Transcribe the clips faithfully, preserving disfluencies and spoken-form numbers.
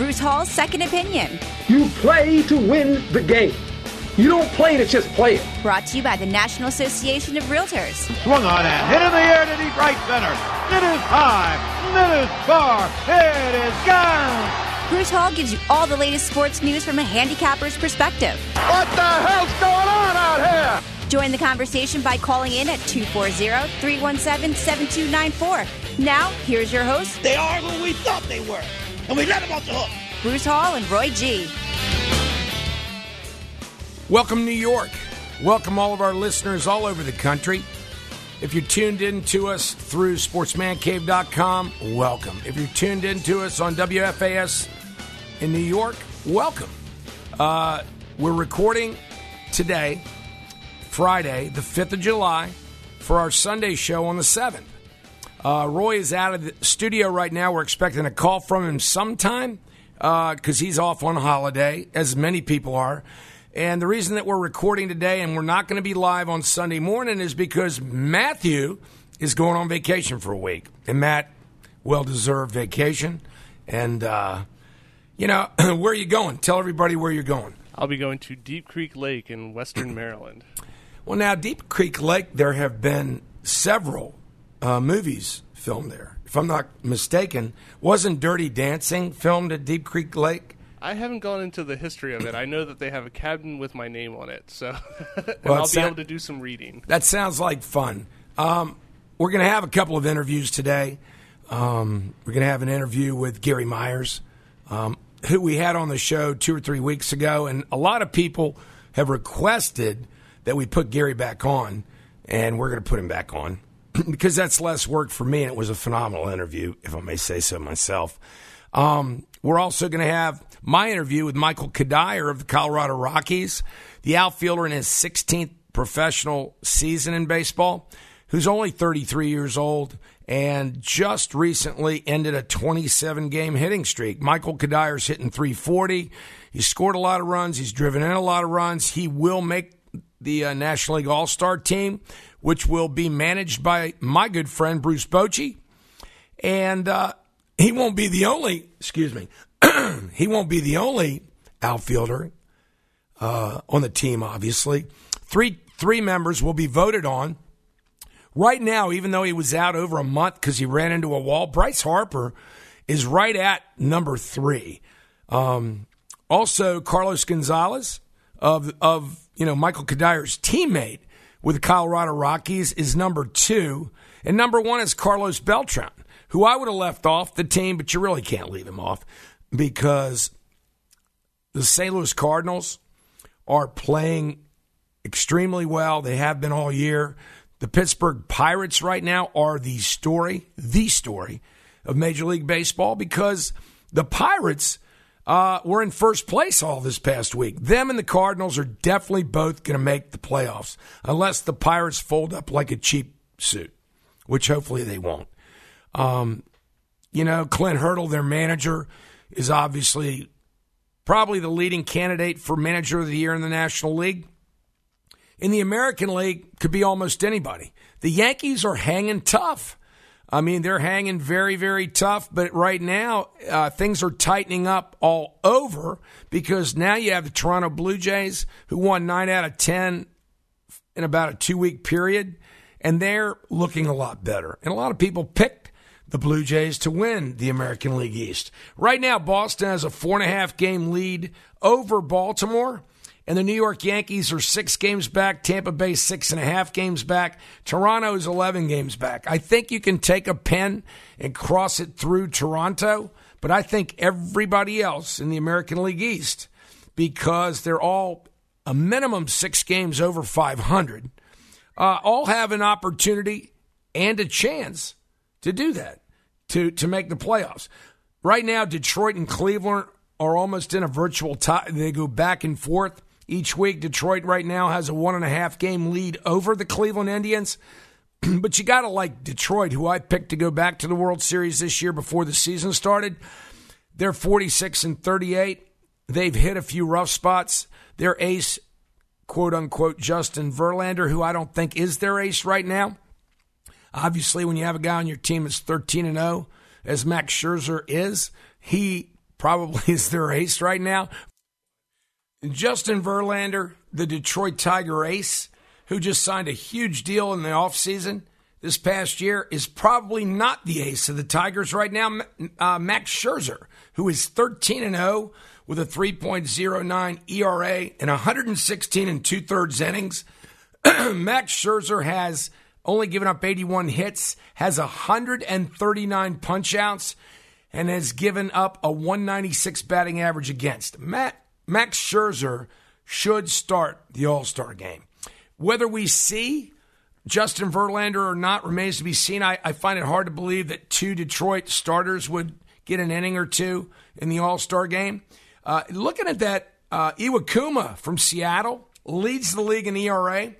Bruce Hall's Second Opinion. You play to win the game. You don't play to just play it. Brought to you by the National Association of Realtors. Swung on and hit in the air to deep right center. It is high. It is far. It is gone. Bruce Hall gives you all the latest sports news from a handicapper's perspective. What the hell's going on out here? Join the conversation by calling in at two four zero, three one seven, seven two nine four. Now, here's your host. They are who we thought they were, and we let them off the hook. Bruce Hall and Roy G. Welcome, New York. Welcome all of our listeners all over the country. If you're tuned in to us through sportsman cave dot com, welcome. If you're tuned in to us on W F A S in New York, welcome. Uh, we're recording today, Friday, the fifth of July, for our Sunday show on the seventh. Uh, Roy is out of the studio right now. We're expecting a call from him sometime because uh, he's off on holiday, as many people are. And the reason that we're recording today and we're not going to be live on Sunday morning is because Matthew is going on vacation for a week. And Matt, well-deserved vacation. And, uh, you know, where are you going? Tell everybody where you're going. I'll be going to Deep Creek Lake in western Maryland. Well, now, Deep Creek Lake, there have been several uh, movies filmed there. If I'm not mistaken, wasn't Dirty Dancing filmed at Deep Creek Lake? I haven't gone into the history of it. I know that they have a cabin with my name on it, so and well, I'll be sa- able to do some reading. That sounds like fun. Um, we're going to have a couple of interviews today. Um, we're going to have an interview with Gary Myers, um, who we had on the show two or three weeks ago, and a lot of people have requested that we put Gary back on, and we're going to put him back on because that's less work for me, and it was a phenomenal interview, if I may say so myself. Um, we're also going to have my interview with Michael Cuddyer of the Colorado Rockies, the outfielder in his sixteenth professional season in baseball, who's only thirty-three years old and just recently ended a twenty-seven game hitting streak. Michael Cuddyer's hitting three forty. He's scored a lot of runs. He's driven in a lot of runs. He will make the uh, National League All-Star team, which will be managed by my good friend Bruce Bochy. And uh, he won't be the only, excuse me, he won't be the only outfielder uh, on the team, obviously. Three three members will be voted on. Right now, even though he was out over a month because he ran into a wall, Bryce Harper is right at number three. Um, also, Carlos Gonzalez of of you know Michael Cuddyer's teammate with the Colorado Rockies is number two, and number one is Carlos Beltran, who I would have left off the team, but you really can't leave him off because the Saint Louis Cardinals are playing extremely well. They have been all year. The Pittsburgh Pirates right now are the story, the story of Major League Baseball because the Pirates uh, were in first place all this past week. Them and the Cardinals are definitely both going to make the playoffs unless the Pirates fold up like a cheap suit, which hopefully they won't. Um, you know, Clint Hurdle, their manager, is obviously probably the leading candidate for manager of the year in the National League. In the American League, could be almost anybody. The Yankees are hanging tough. I mean, they're hanging very, very tough, but right now uh, things are tightening up all over because now you have the Toronto Blue Jays who won nine out of ten in about a two-week period, and they're looking a lot better. And a lot of people picked the Blue Jays to win the American League East. Right now, Boston has a four-and-a-half game lead over Baltimore, and the New York Yankees are six games back. Tampa Bay six and a half games back. Toronto is eleven games back. I think you can take a pen and cross it through Toronto, but I think everybody else in the American League East, because they're all a minimum six games over five hundred, uh, all have an opportunity and a chance to do that, to, to make the playoffs. Right now, Detroit and Cleveland are almost in a virtual tie. They go back and forth each week. Detroit right now has a one and a half game lead over the Cleveland Indians. But you got to like Detroit, who I picked to go back to the World Series this year before the season started. They're forty-six and thirty-eight. They've hit a few rough spots. Their ace, quote unquote, Justin Verlander, who I don't think is their ace right now. Obviously, when you have a guy on your team that's thirteen and oh, as Max Scherzer is, he probably is their ace right now. Justin Verlander, the Detroit Tiger ace, who just signed a huge deal in the offseason this past year, is probably not the ace of the Tigers right now. Uh, Max Scherzer, who is thirteen and oh with a three point oh nine E R A and one hundred sixteen and two-thirds innings. Max Scherzer has only given up eighty-one hits, has one hundred thirty-nine punch-outs, and has given up a one ninety-six batting average against. Matt, Max Scherzer should start the All-Star game. Whether we see Justin Verlander or not remains to be seen. I, I find it hard to believe that two Detroit starters would get an inning or two in the All-Star game. Uh, looking at that, uh, Iwakuma from Seattle leads the league in E R A.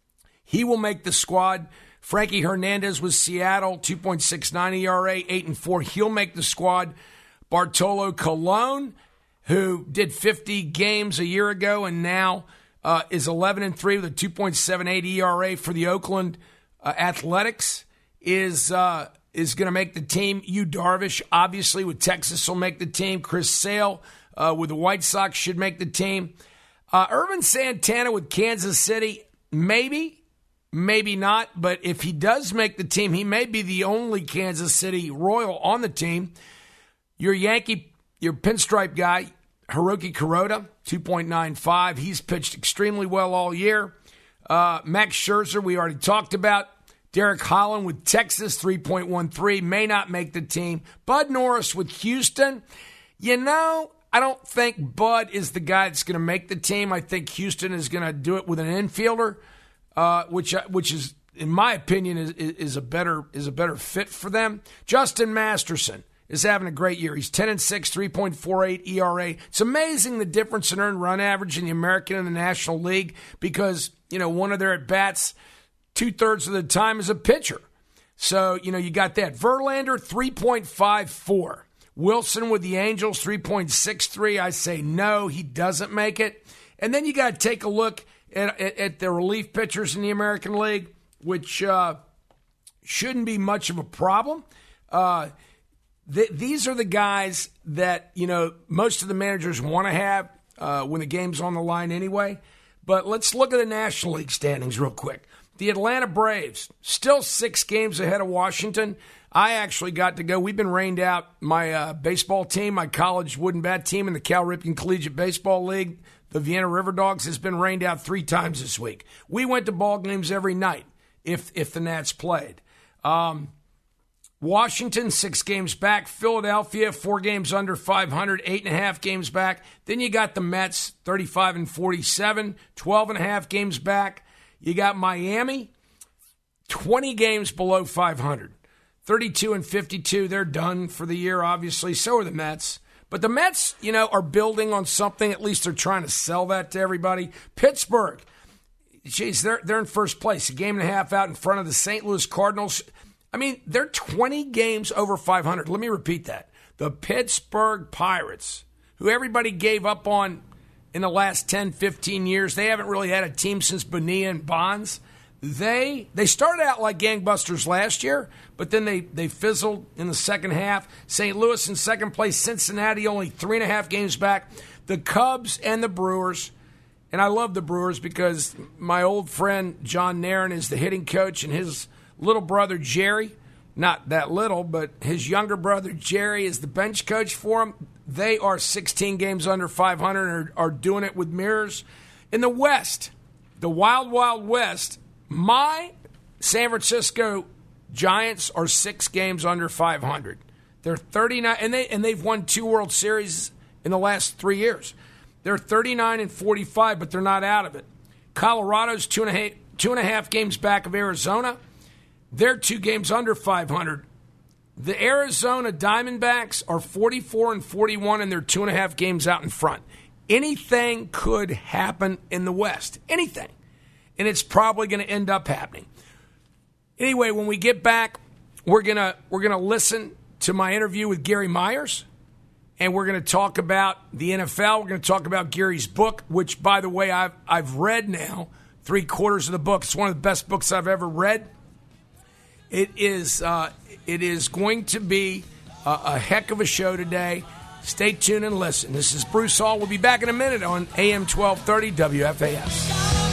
He will make the squad. Frankie Hernandez with Seattle, two point six nine E R A, eight and four. He'll make the squad. Bartolo Colon, who did fifty games a year ago and now uh, is eleven and three with a two point seven eight E R A for the Oakland uh, Athletics, is uh, is going to make the team. Yu Darvish, obviously, with Texas will make the team. Chris Sale uh, with the White Sox should make the team. Uh, Irvin Santana with Kansas City, maybe. Maybe not, but if he does make the team, he may be the only Kansas City Royal on the team. Your Yankee, your pinstripe guy, Hiroki Kuroda, two point nine five. He's pitched extremely well all year. Uh, Max Scherzer, we already talked about. Derek Holland with Texas, three point one three, may not make the team. Bud Norris with Houston. You know, I don't think Bud is the guy that's going to make the team. I think Houston is going to do it with an infielder. Uh, which which is, in my opinion, is, is a better is a better fit for them. Justin Masterson is having a great year. He's ten and six, three point four eight E R A. It's amazing the difference in earned run average in the American and the National League because, you know, one of their at-bats, two-thirds of the time is a pitcher. So, you know, you got that. Verlander, three point five four. Wilson with the Angels, three point six three. I say no, he doesn't make it. And then you got to take a look At, at, at the relief pitchers in the American League, which uh, shouldn't be much of a problem. Uh, th- these are the guys that, you know, most of the managers want to have uh, when the game's on the line anyway. But let's look at the National League standings real quick. The Atlanta Braves, still six games ahead of Washington. I actually got to go. We've been rained out. My uh, baseball team, my college wooden bat team in the Cal Ripken Collegiate Baseball League, the Vienna River Dogs, has been rained out three times this week. We went to ball games every night if if the Nats played. Um, Washington, six games back. Philadelphia, four games under five hundred, eight and a half games back. Then you got the Mets, thirty-five and forty-seven, twelve and a half games back. You got Miami, twenty games below five hundred, thirty-two and fifty-two. They're done for the year, obviously. So are the Mets. But the Mets, you know, are building on something. At least they're trying to sell that to everybody. Pittsburgh, geez, they're they're in first place, a game and a half out in front of the Saint Louis Cardinals. I mean, they're twenty games over five hundred. Let me repeat that. The Pittsburgh Pirates, who everybody gave up on in the last ten, fifteen years, they haven't really had a team since Bonilla and Bonds. They they started out like gangbusters last year, but then they, they fizzled in the second half. Saint Louis in second place. Cincinnati only three and a half games back. The Cubs and the Brewers, and I love the Brewers because my old friend John Nairn is the hitting coach, and his little brother Jerry, not that little, but his younger brother Jerry is the bench coach for him. They are sixteen games under five hundred and are, are doing it with mirrors. In the West, the Wild Wild West, my San Francisco Giants are six games under five hundred. They're thirty-nine, and they and they've won two World Series in the last three years. They're thirty-nine and forty-five, but they're not out of it. Colorado's two and a half, two and a half games back of Arizona. They're two games under five hundred. The Arizona Diamondbacks are forty-four and forty-one, and they're two and a half games out in front. Anything could happen in the West. Anything. And it's probably going to end up happening. Anyway, when we get back, we're gonna we're gonna listen to my interview with Gary Myers, and we're gonna talk about the N F L. We're gonna talk about Gary's book, which, by the way, I've I've read now three quarters of the book. It's one of the best books I've ever read. It is uh, it is going to be a, a heck of a show today. Stay tuned and listen. This is Bruce Hall. We'll be back in a minute on A M twelve thirty W F A S.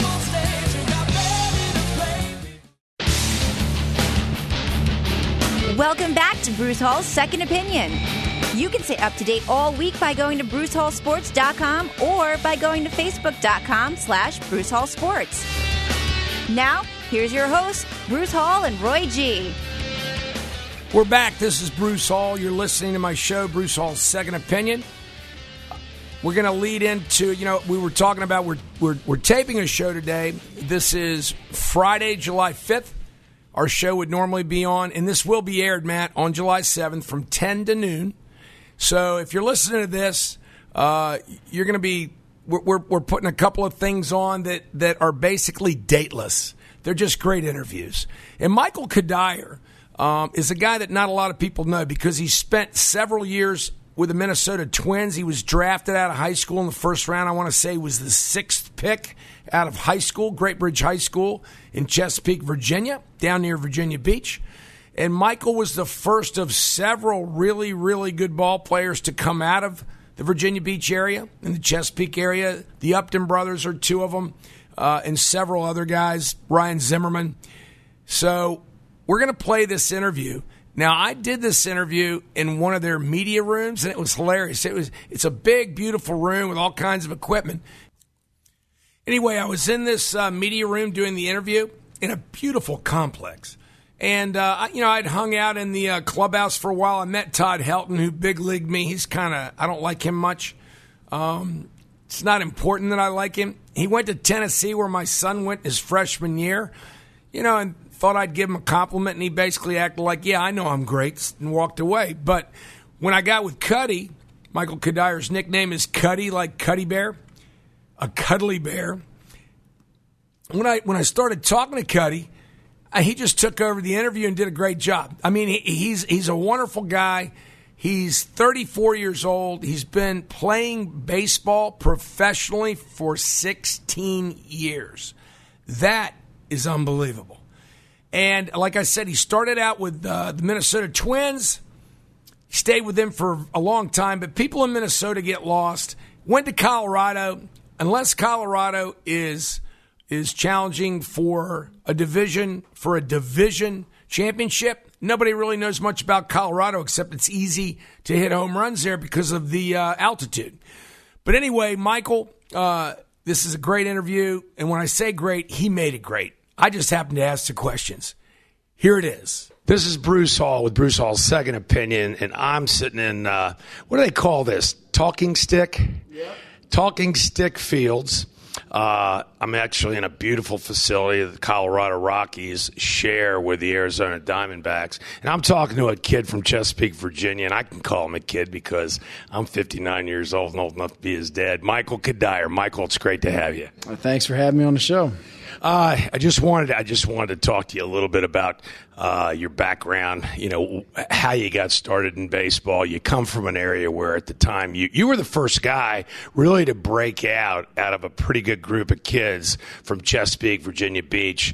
Welcome back to Bruce Hall's Second Opinion. You can stay up to date all week by going to bruce hall sports dot com or by going to facebook dot com slash bruce hall sports. Now, here's your hosts, Bruce Hall and Roy G. We're back. This is Bruce Hall. You're listening to my show, Bruce Hall's Second Opinion. We're going to lead into, you know, we were talking about, we're, we're, we're taping a show today. This is Friday, July fifth. Our show would normally be on, and this will be aired, Matt, on July seventh from ten to noon. So if you're listening to this, uh, you're going to be, we're, we're, we're putting a couple of things on that, that are basically dateless. They're just great interviews. And Michael Cuddyer um, is a guy that not a lot of people know because he spent several years with the Minnesota Twins. He was drafted out of high school in the first round. I want to say he was the sixth pick out of high school, Great Bridge High School in Chesapeake, Virginia, down near Virginia Beach. And Michael was the first of several really, really good ball players to come out of the Virginia Beach area, in the Chesapeake area. The Upton brothers are two of them, uh, and several other guys, Ryan Zimmerman. So we're going to play this interview. Now, I did this interview in one of their media rooms, and it was hilarious. It was It's a big, beautiful room with all kinds of equipment. Anyway, I was in this uh, media room doing the interview in a beautiful complex. And, uh, you know, I'd hung out in the uh, clubhouse for a while. I met Todd Helton, who big-leagued me. He's kind of, I don't like him much. Um, it's not important that I like him. He went to Tennessee where my son went his freshman year, you know, and thought I'd give him a compliment. And he basically acted like, yeah, I know I'm great, and walked away. But when I got with Cuddy, Michael Cuddyer's nickname is Cuddy, like Cuddy Bear. A cuddly bear. When I when I started talking to Cuddy, uh, he just took over the interview and did a great job. I mean, he, he's he's a wonderful guy. He's thirty-four years old. He's been playing baseball professionally for sixteen years. That is unbelievable. And like I said, he started out with uh, the Minnesota Twins. He stayed with them for a long time, but people in Minnesota get lost. Went to Colorado. Unless Colorado is is challenging for a division for a division championship, nobody really knows much about Colorado except it's easy to hit home runs there because of the uh, altitude. But anyway, Michael, uh, this is a great interview, and when I say great, he made it great. I just happened to ask the questions. Here it is. This is Bruce Hall with Bruce Hall's Second Opinion, and I'm sitting in, uh, what do they call this, talking stick? Yeah. Talking Stick Fields. Uh, I'm actually in a beautiful facility that the Colorado Rockies share with the Arizona Diamondbacks. And I'm talking to a kid from Chesapeake, Virginia, and I can call him a kid because I'm fifty-nine years old and old enough to be his dad. Michael Cuddyer. Michael, it's great to have you. Well, thanks for having me on the show. Uh, I just wanted I just wanted to talk to you a little bit about uh, your background, you know, how you got started in baseball. You come from an area where at the time you, you were the first guy really to break out out of a pretty good group of kids from Chesapeake, Virginia Beach.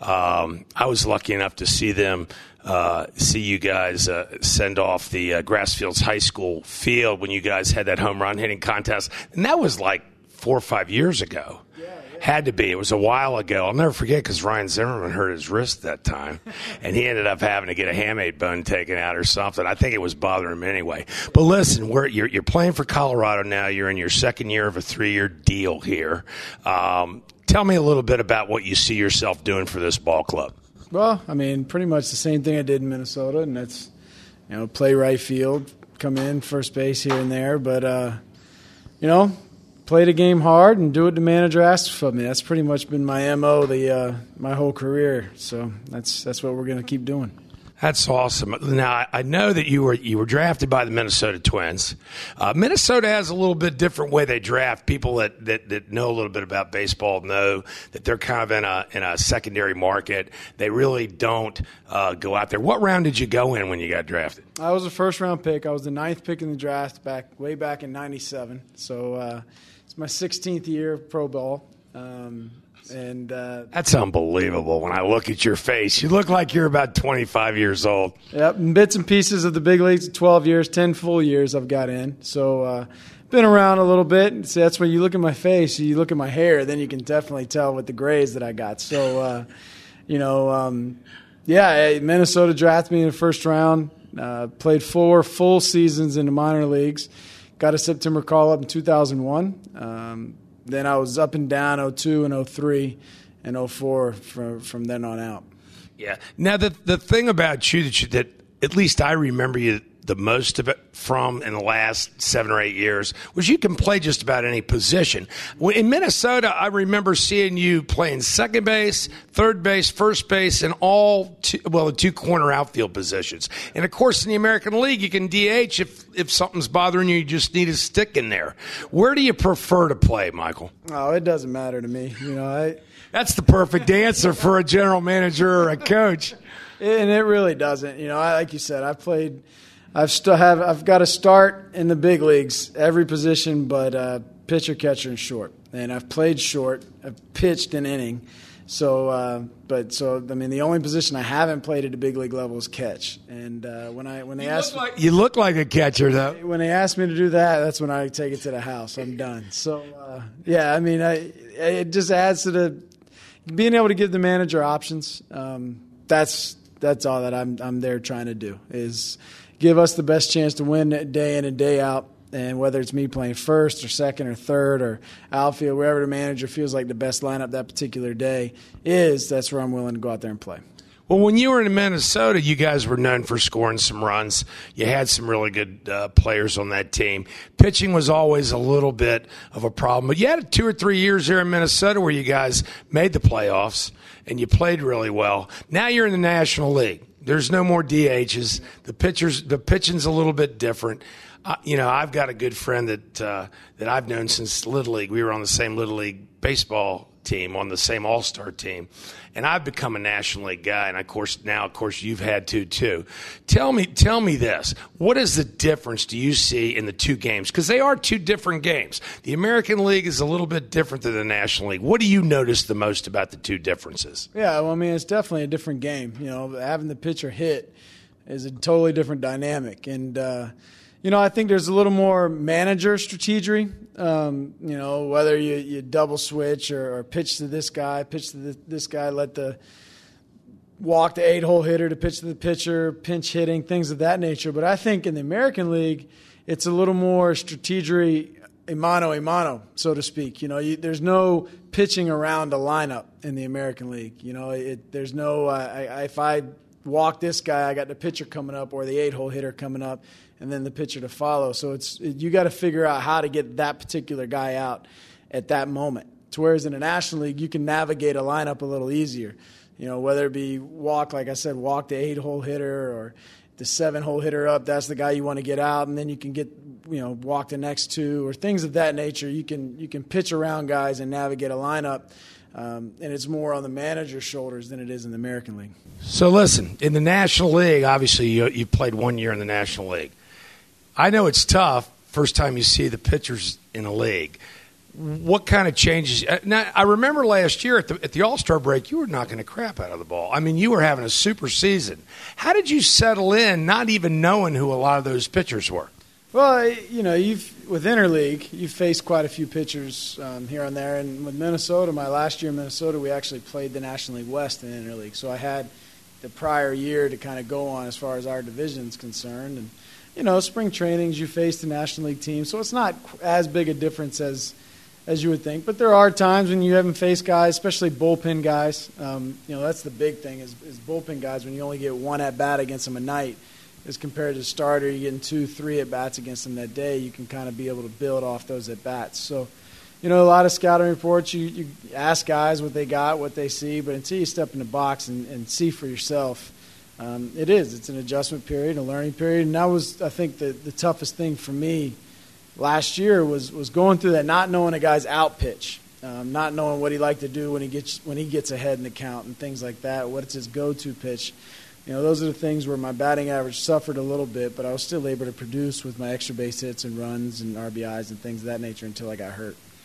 Um, I was lucky enough to see them Uh, see you guys uh, send off the uh, Grassfields High School field when you guys had that home run hitting contest. And that was like four or five years ago. Yeah, yeah. Had to be. It was a while ago. I'll never forget because Ryan Zimmerman hurt his wrist that time. And he ended up having to get a hamate bone taken out or something. I think it was bothering him anyway. But listen, we're, you're, you're playing for Colorado now. You're in your second year of a three-year deal here. Um, tell me a little bit about what you see yourself doing for this ball club. Well, I mean, pretty much the same thing I did in Minnesota, and that's, you know, play right field, come in, first base here and there. But, uh, you know, play the game hard and do what the manager asks of me. That's pretty much been my M O the uh, my whole career. So that's that's what we're going to keep doing. That's awesome. Now, I know that you were you were drafted by the Minnesota Twins. Uh, Minnesota has a little bit different way they draft. People that, that, that know a little bit about baseball know that they're kind of in a in a secondary market. They really don't uh, go out there. What round did you go in when you got drafted? I was a first-round pick. I was the ninth pick in the draft back way back in ninety-seven. So uh, it's my sixteenth year of pro ball. Um, And uh, that's unbelievable. When I look at your face, you look like you're about twenty-five years old. Yep, and bits and pieces of the big leagues, twelve years, ten full years I've got in. So uh, been around a little bit. So that's when you look at my face, you look at my hair, then you can definitely tell with the grays that I got. So, uh, you know, um, yeah, Minnesota drafted me in the first round. Uh, played four full seasons in the minor leagues. Got a September call-up in two thousand one. Um, then I was up and down oh two and oh three and oh four from, from then on out. Yeah. Now, the the thing about you that, you that at least I remember you the most of it from in the last seven or eight years was you can play just about any position. In Minnesota, I remember seeing you playing second base, third base, first base, and all two, well, the two corner outfield positions. And, of course, in the American League, you can D H if, if something's bothering you, you just need a stick in there. Where do you prefer to play, Michael? Oh, it doesn't matter to me. You know, I That's the perfect answer for a general manager or a coach. And it really doesn't. You know, I, like you said, I've played – I've still have I've got to start in the big leagues, every position but uh, pitcher, catcher, and short. And I've played short. I've pitched an inning. So, uh, but so I mean, the only position I haven't played at the big league level is catch. And uh, when I when they you asked look like, you look like a catcher though. When they asked me to do that, that's when I take it to the house. I'm done. So uh, yeah, I mean, I, it just adds to the being able to give the manager options. Um, that's that's all that I'm I'm there trying to do is give us the best chance to win day in and day out, and whether it's me playing first or second or third or outfield, wherever the manager feels like the best lineup that particular day is, that's where I'm willing to go out there and play. Well, when you were in Minnesota, you guys were known for scoring some runs. You had some really good uh, players on that team. Pitching was always a little bit of a problem. But you had two or three years there in Minnesota where you guys made the playoffs and you played really well. Now you're in the National League. There's no more D Hs. The pitchers, the pitching's a little bit different. Uh, you know, I've got a good friend that uh, that I've known since Little League. We were on the same Little League baseball team, on the same All-Star team, and I've become a National League guy. And of course, now, of course, you've had to too. Tell me, tell me this: what is the difference do you see in the two games? Because they are two different games. The American League is a little bit different than the National League. What do you notice the most about the two differences? Yeah, well, I mean, it's definitely a different game. You know, having the pitcher hit is a totally different dynamic, and uh, you know, I think there's a little more manager strategy. Um, you know, whether you, you double switch or, or pitch to this guy, pitch to this, this guy, let the walk the eight-hole hitter to pitch to the pitcher, pinch hitting, things of that nature. But I think in the American League, it's a little more strategy, a mano a mano, so to speak. You know, you, there's no pitching around a lineup in the American League. You know, it, there's no uh, I, I, if I walk this guy, I got the pitcher coming up or the eight-hole hitter coming up, and then the pitcher to follow. So it's it, you got to figure out how to get that particular guy out at that moment. To whereas in the National League, you can navigate a lineup a little easier. You know, whether it be walk, like I said, walk the eight-hole hitter or the seven-hole hitter up, that's the guy you want to get out, and then you can get, you know, walk the next two or things of that nature. You can you can pitch around guys and navigate a lineup. Um, and it's more on the manager's shoulders than it is in the American League. So listen, in the National League, obviously you you played one year in the National League. I know it's tough first time you see the pitchers in a league. What kind of changes? Now, I remember last year at the, at the All-Star break, you were knocking the crap out of the ball. I mean, you were having a super season. How did you settle in, not even knowing who a lot of those pitchers were? Well, you know, you've with interleague, you've faced quite a few pitchers um, here and there. And with Minnesota, my last year in Minnesota, we actually played the National League West in interleague. So I had the prior year to kind of go on as far as our division's concerned. And, you know, spring trainings, you face the National League team. So it's not as big a difference as as you would think. But there are times when you haven't faced guys, especially bullpen guys. Um, you know, that's the big thing is, is bullpen guys when you only get one at-bat against them a night. As compared to the starter, you're getting two, three at-bats against them that day. You can kind of be able to build off those at-bats. So, you know, a lot of scouting reports, you, you ask guys what they got, what they see, but until you step in the box and, and see for yourself, um, it is. It's an adjustment period, a learning period. And that was, I think, the, the toughest thing for me last year was, was going through that, not knowing a guy's out pitch, um, not knowing what he liked to do when he gets when he gets ahead in the count and things like that, what's his go-to pitch. You know, those are the things where my batting average suffered a little bit, but I was still able to produce with my extra base hits and runs and R B Is and things of that nature until I got hurt.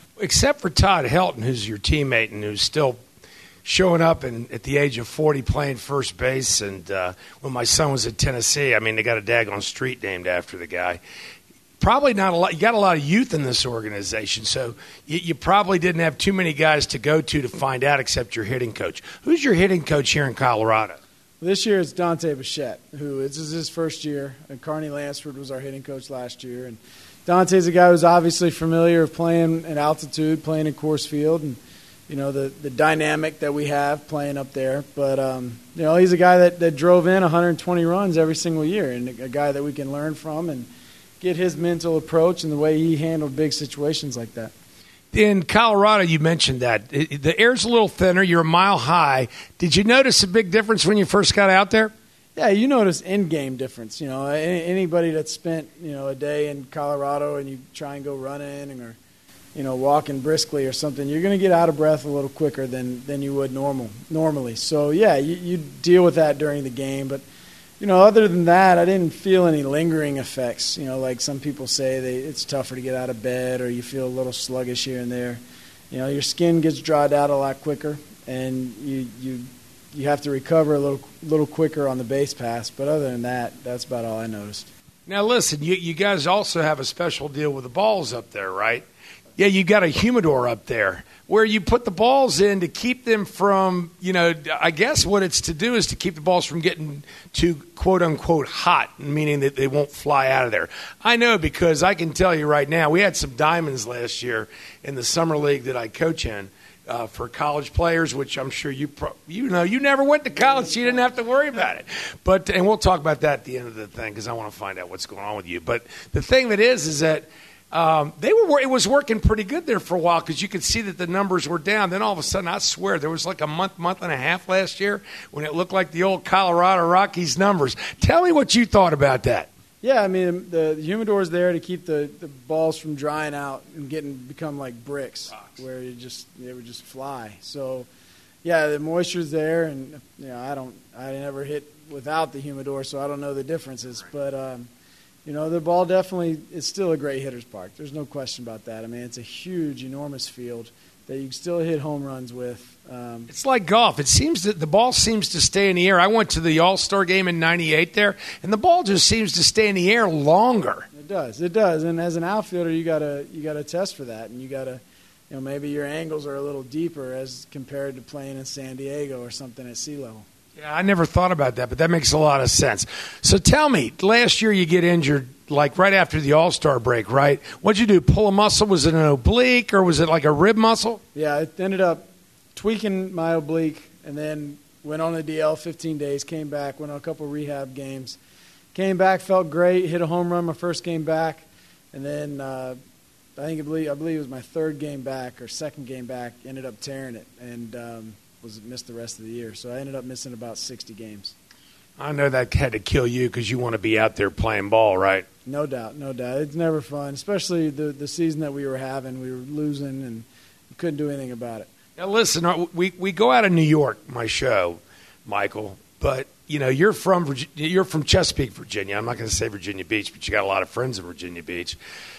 Except for Todd Helton, who's your teammate and who's still showing up and at the age of forty playing first base. And uh, when my son was at Tennessee, I mean, they got a daggone street named after the guy. Probably not a lot. You got a lot of youth in this organization, so you, you probably didn't have too many guys to go to to find out except your hitting coach. Who's your hitting coach here in Colorado? This year it's Dante Bichette, who this is his first year. And Carney Lansford was our hitting coach last year. And Dante's a guy who's obviously familiar with playing at altitude, playing in Coors Field, and you know the the dynamic that we have playing up there. But um, you know he's a guy that, that drove in one hundred twenty runs every single year, and a guy that we can learn from and get his mental approach and the way he handled big situations like that. In Colorado, you mentioned that. The air's a little thinner. You're a mile high. Did you notice a big difference when you first got out there? Yeah, you notice in-game difference. You know, anybody that's spent, you know, a day in Colorado and you try and go running or, you know, walking briskly or something, you're going to get out of breath a little quicker than, than you would normal normally. So, yeah, you, you deal with that during the game, but you know, other than that, I didn't feel any lingering effects. You know, like some people say, they, it's tougher to get out of bed or you feel a little sluggish here and there. You know, your skin gets dried out a lot quicker, and you you you have to recover a little little quicker on the base pass. But other than that, that's about all I noticed. Now, listen, you, you guys also have a special deal with the balls up there, right? Yeah, you got a humidor up there where you put the balls in to keep them from, you know, I guess what it's to do is to keep the balls from getting too, quote-unquote, hot, meaning that they won't fly out of there. I know because I can tell you right now, we had some diamonds last year in the summer league that I coach in uh, for college players, which I'm sure you pro- you know, you never went to college, so you didn't have to worry about it. But and we'll talk about that at the end of the thing because I want to find out what's going on with you. But the thing that is is that Um, they were. It was working pretty good there for a while because you could see that the numbers were down. Then all of a sudden, I swear, there was like a month, month and a half last year when it looked like the old Colorado Rockies numbers. Tell me what you thought about that. Yeah, I mean, the, the humidor is there to keep the, the balls from drying out and getting become like bricks, Rocks. where you just they would just fly. So, yeah, the moisture's there, and you know, I don't, I never hit without the humidor, so I don't know the differences, but. Um, You know, the ball definitely is still a great hitter's park. There's no question about that. I mean, it's a huge, enormous field that you can still hit home runs with. Um, it's like golf. It seems that the ball seems to stay in the air. I went to the All-Star game in ninety-eight there, and the ball just seems to stay in the air longer. It does. It does. And as an outfielder, you gotta you gotta test for that, and you gotta, you know, maybe your angles are a little deeper as compared to playing in San Diego or something at sea level. Yeah, I never thought about that, but that makes a lot of sense. So tell me, last year you get injured like right after the All-Star break, right? What'd you do, pull a muscle? Was it an oblique or was it like a rib muscle? Yeah, it ended up tweaking my oblique and then went on the D L fifteen days, came back, went on a couple rehab games. Came back, felt great, hit a home run my first game back, and then uh, I think I believe, I believe it was my third game back or second game back, ended up tearing it and um, was missed the rest of the year. So I ended up missing about sixty games. I know that had to kill you because you want to be out there playing ball, right? No doubt, no doubt. It's never fun, especially the the season that we were having. We were losing and we couldn't do anything about it. Now, listen, we we go out of New York, my show, Michael, but you know you're from Virginia, you're from Chesapeake, Virginia. I'm not going to say Virginia Beach, but you got a lot of friends in Virginia Beach.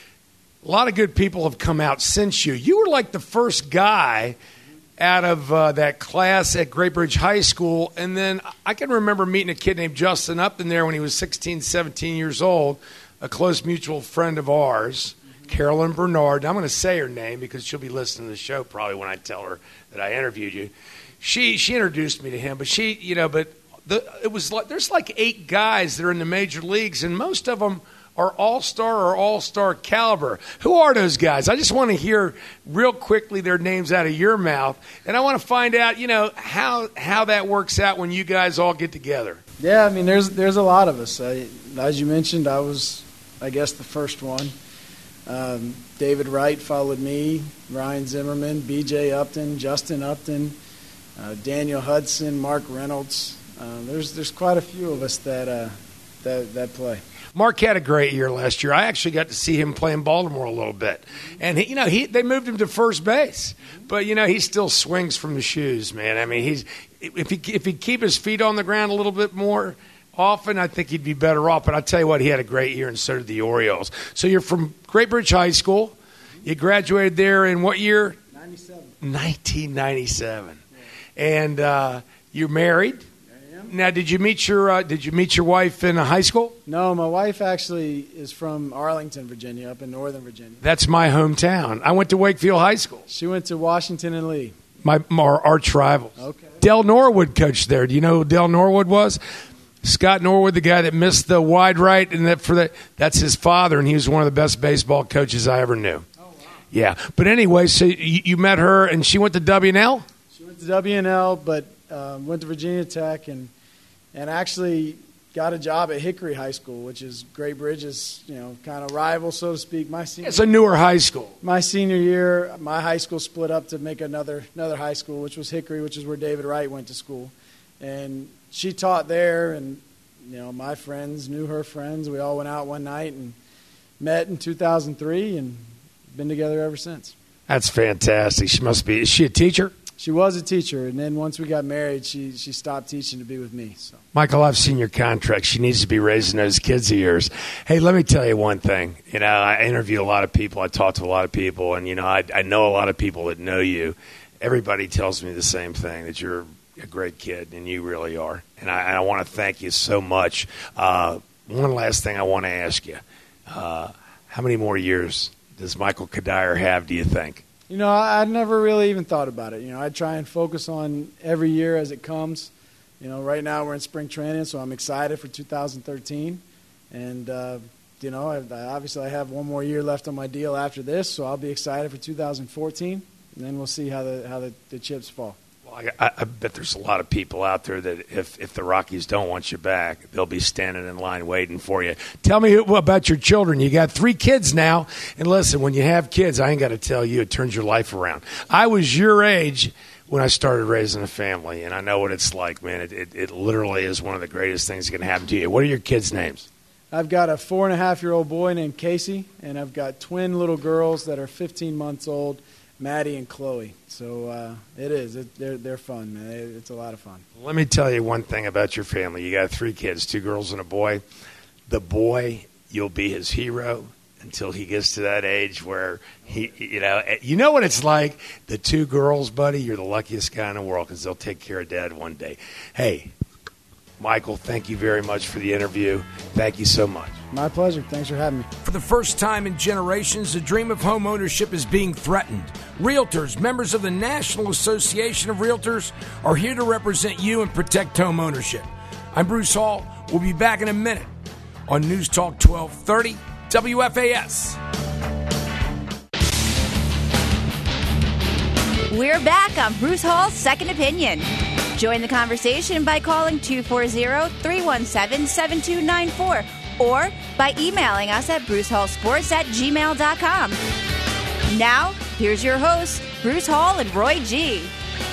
A lot of good people have come out since you. You were like the first guy out of uh, that class at Great Bridge High School. And then I can remember meeting a kid named Justin Upton there when he was sixteen, seventeen years old, a close mutual friend of ours, Carolyn Bernard. I'm going to say her name because she'll be listening to the show probably when I tell her that I interviewed you. She she introduced me to him, but she, you know, but the, it was like, there's like eight guys that are in the major leagues, and most of them are all-star or all-star caliber. Who are those guys? I just want to hear real quickly their names out of your mouth, and I want to find out, you know, how how that works out when you guys all get together. Yeah, I mean, there's there's a lot of us. I, as you mentioned, I was, I guess, the first one. Um, David Wright followed me, Ryan Zimmerman, B J Upton, Justin Upton, uh, Daniel Hudson, Mark Reynolds. Uh, there's there's quite a few of us that uh, that that play. Mark had a great year last year. I actually got to see him play in Baltimore a little bit. And, he, you know, he they moved him to first base. But, you know, he still swings from the shoes, man. I mean, he's if he if he'd keep his feet on the ground a little bit more often, I think he'd be better off. But I tell you what, he had a great year, and so did the Orioles. So you're from Great Bridge High School. You graduated there in what year? ninety-seven. nineteen ninety-seven. Yeah. And uh, you're married? I am. Now, did you meet your uh, did you meet your wife in high school? No, my wife actually is from Arlington, Virginia, up in northern Virginia. That's my hometown. I went to Wakefield High School. She went to Washington and Lee. My, my arch rivals. Okay. Del Norwood coached there. Do you know who Del Norwood was? Scott Norwood, the guy that missed the wide right, and that for the that's his father, and he was one of the best baseball coaches I ever knew. Oh, wow. Yeah, but anyway, so you, you met her, and she went to W and L? She went to W and L, but um, went to Virginia Tech, and and actually got a job at Hickory High School, which is Great Bridge's, you know, kind of rival, so to speak. My senior, it's a newer high school. My senior year, my high school split up to make another another high school, which was Hickory, which is where David Wright went to school, and she taught there, and you know, my friends knew her friends. We all went out one night and met in two thousand three, and been together ever since. That's fantastic. She must be. Is she a teacher? She was a teacher, and then once we got married, she she stopped teaching to be with me. So, Michael, I've seen your contract. She needs to be raising those kids of yours. Hey, let me tell you one thing. You know, I interview a lot of people. I talk to a lot of people, and you know, I, I know a lot of people that know you. Everybody tells me the same thing, that you're a great kid, and you really are. And I, I want to thank you so much. Uh, one last thing I want to ask you: uh, how many more years does Michael Cuddyer have? Do you think? You know, I, I'd never really even thought about it. You know, I try and focus on every year as it comes. You know, right now we're in spring training, so I'm excited for two thousand thirteen. And, uh, you know, I, I, obviously I have one more year left on my deal after this, so I'll be excited for two thousand fourteen. And then we'll see how the how the, the chips fall. Well, I, I bet there's a lot of people out there that if, if the Rockies don't want you back, they'll be standing in line waiting for you. Tell me about your children. You got three kids now. And listen, when you have kids, I ain't got to tell you, it turns your life around. I was your age when I started raising a family, and I know what it's like, man. It, it, it literally is one of the greatest things that can happen to you. What are your kids' names? I've got a four-and-a-half-year-old boy named Casey, and I've got twin little girls that are fifteen months old, Maddie and Chloe. So uh, it is. It, they're they're fun, man. It, it's a lot of fun. Let me tell you one thing about your family. You got three kids, two girls and a boy. The boy, you'll be his hero until he gets to that age where he, you know, you know what it's like. The two girls, buddy, you're the luckiest guy in the world because they'll take care of Dad one day. Hey, Michael, thank you very much for the interview. Thank you so much. My pleasure. Thanks for having me. For the first time in generations, the dream of home ownership is being threatened. Realtors, members of the National Association of Realtors, are here to represent you and protect home ownership. I'm Bruce Hall. We'll be back in a minute on News Talk twelve thirty W F A S. We're back on Bruce Hall's Second Opinion. Join the conversation by calling two four zero, three one seven, seven two nine four or by emailing us at brucehallsports at gmail dot com. Now, here's your hosts, Bruce Hall and Roy G.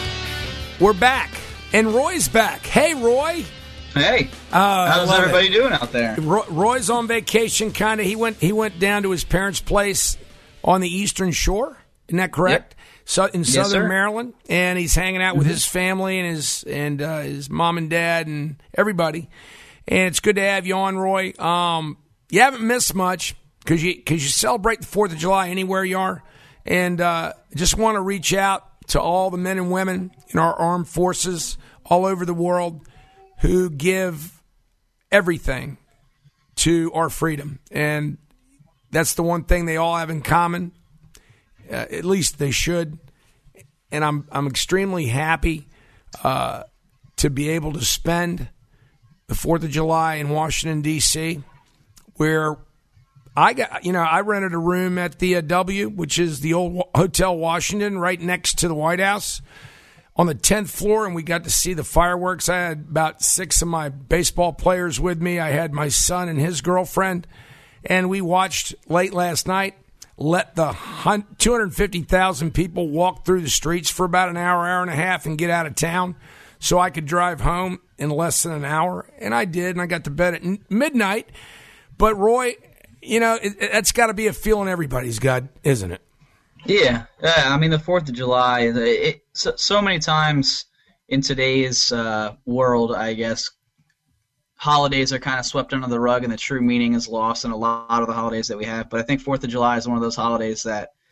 We're back, and Roy's back. Hey, Roy. Hey, uh, how's everybody it. doing out there? Roy, Roy's on vacation, kind of. He went he went down to his parents' place on the Eastern Shore. Isn't that correct? Yep. So in yes, Southern sir. Maryland, and he's hanging out with mm-hmm. his family and his and uh, his mom and dad and everybody. And it's good to have you on, Roy. Um, you haven't missed much because you because you celebrate the Fourth of July anywhere you are, and uh, just want to reach out to all the men and women in our armed forces all over the world who give everything to our freedom, and that's the one thing they all have in common. Uh, at least they should, and I'm I'm extremely happy uh, to be able to spend the Fourth of July in Washington D C, where I got you know I rented a room at the uh, W, which is the old Hotel Washington, right next to the White House, on the tenth floor, and we got to see the fireworks. I had about six of my baseball players with me. I had my son and his girlfriend, and we watched late last night. Let the two hundred fifty thousand people walk through the streets for about an hour, hour and a half and get out of town so I could drive home in less than an hour. And I did, and I got to bed at midnight. But, Roy, you know, it, that's got to be a feeling everybody's got, isn't it? Yeah. yeah I mean, the Fourth of July, it, it, so, so many times in today's uh, world, I guess, holidays are kind of swept under the rug and the true meaning is lost in a lot of the holidays that we have. But I think Fourth of July is one of those holidays that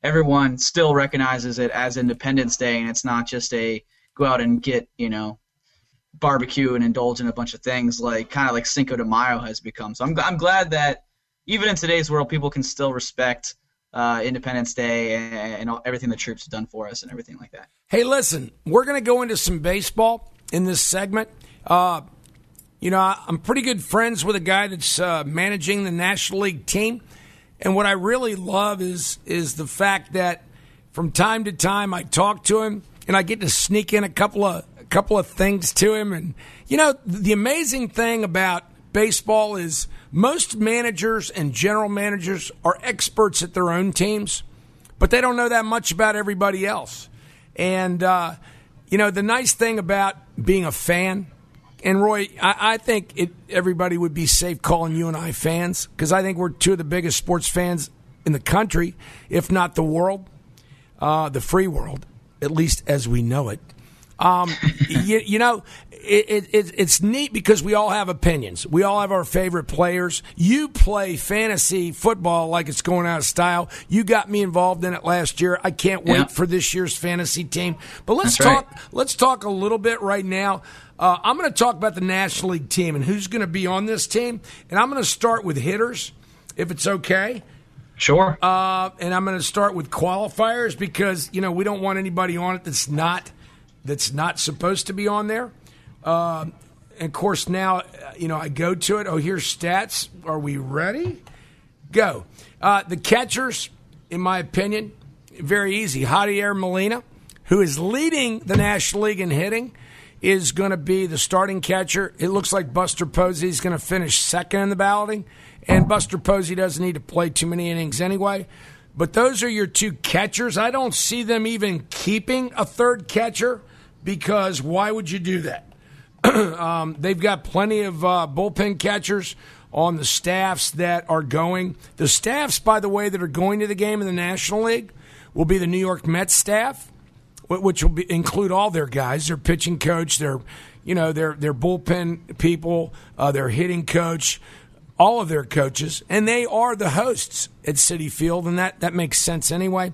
everyone still recognizes it as Independence Day, and it's not just a go out and get, you know, barbecue and indulge in a bunch of things like kind of like Cinco de Mayo has become. So I'm I'm glad that even in today's world, people can still respect uh, Independence Day and, and all, everything the troops have done for us and everything like that. Hey, listen, we're going to go into some baseball in this segment. Uh, you know, I'm pretty good friends with a guy that's uh, managing the National League team, and what I really love is is the fact that from time to time I talk to him and I get to sneak in a couple of a couple of things to him. And you know, the amazing thing about baseball is most managers and general managers are experts at their own teams, but they don't know that much about everybody else. And uh, you know, the nice thing about being a fan. And, Roy, I, I think it, everybody would be safe calling you and I fans because I think we're two of the biggest sports fans in the country, if not the world, uh, the free world, at least as we know it. Um, you, you know, it, it, it's neat because we all have opinions. We all have our favorite players. You play fantasy football like it's going out of style. You got me involved in it last year. I can't wait yeah. for this year's fantasy team. But let's That's talk. Right. Let's talk a little bit right now. Uh, I'm going to talk about the National League team and who's going to be on this team. And I'm going to start with hitters, if it's okay. Sure. Uh, and I'm going to start with qualifiers because, you know, we don't want anybody on it that's not that's not supposed to be on there. Uh, and, of course, now, you know, I go to it. Oh, here's stats. Are we ready? Go. Uh, the catchers, in my opinion, very easy. Javier Molina, who is leading the National League in hitting, is going to be the starting catcher. It looks like Buster Posey is going to finish second in the balloting, and Buster Posey doesn't need to play too many innings anyway. But those are your two catchers. I don't see them even keeping a third catcher because why would you do that? um, they've got plenty of uh, bullpen catchers on the staffs that are going. The staffs, by the way, that are going to the game in the National League will be the New York Mets staff, which will be, include all their guys, their pitching coach, their, you know, their their bullpen people, uh, their hitting coach, all of their coaches, and they are the hosts at Citi Field, and that, that makes sense anyway.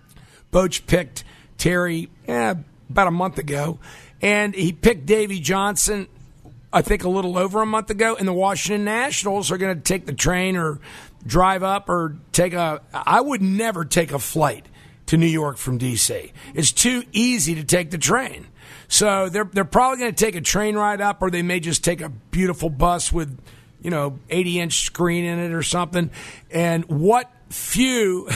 Boch picked Terry eh, about a month ago, and he picked Davey Johnson, I think, a little over a month ago, and the Washington Nationals are going to take the train or drive up or take a – I would never take a flight to New York from D C. It's too easy to take the train. So they're they're probably going to take a train ride up, or they may just take a beautiful bus with, you know, eighty-inch screen in it or something. And what few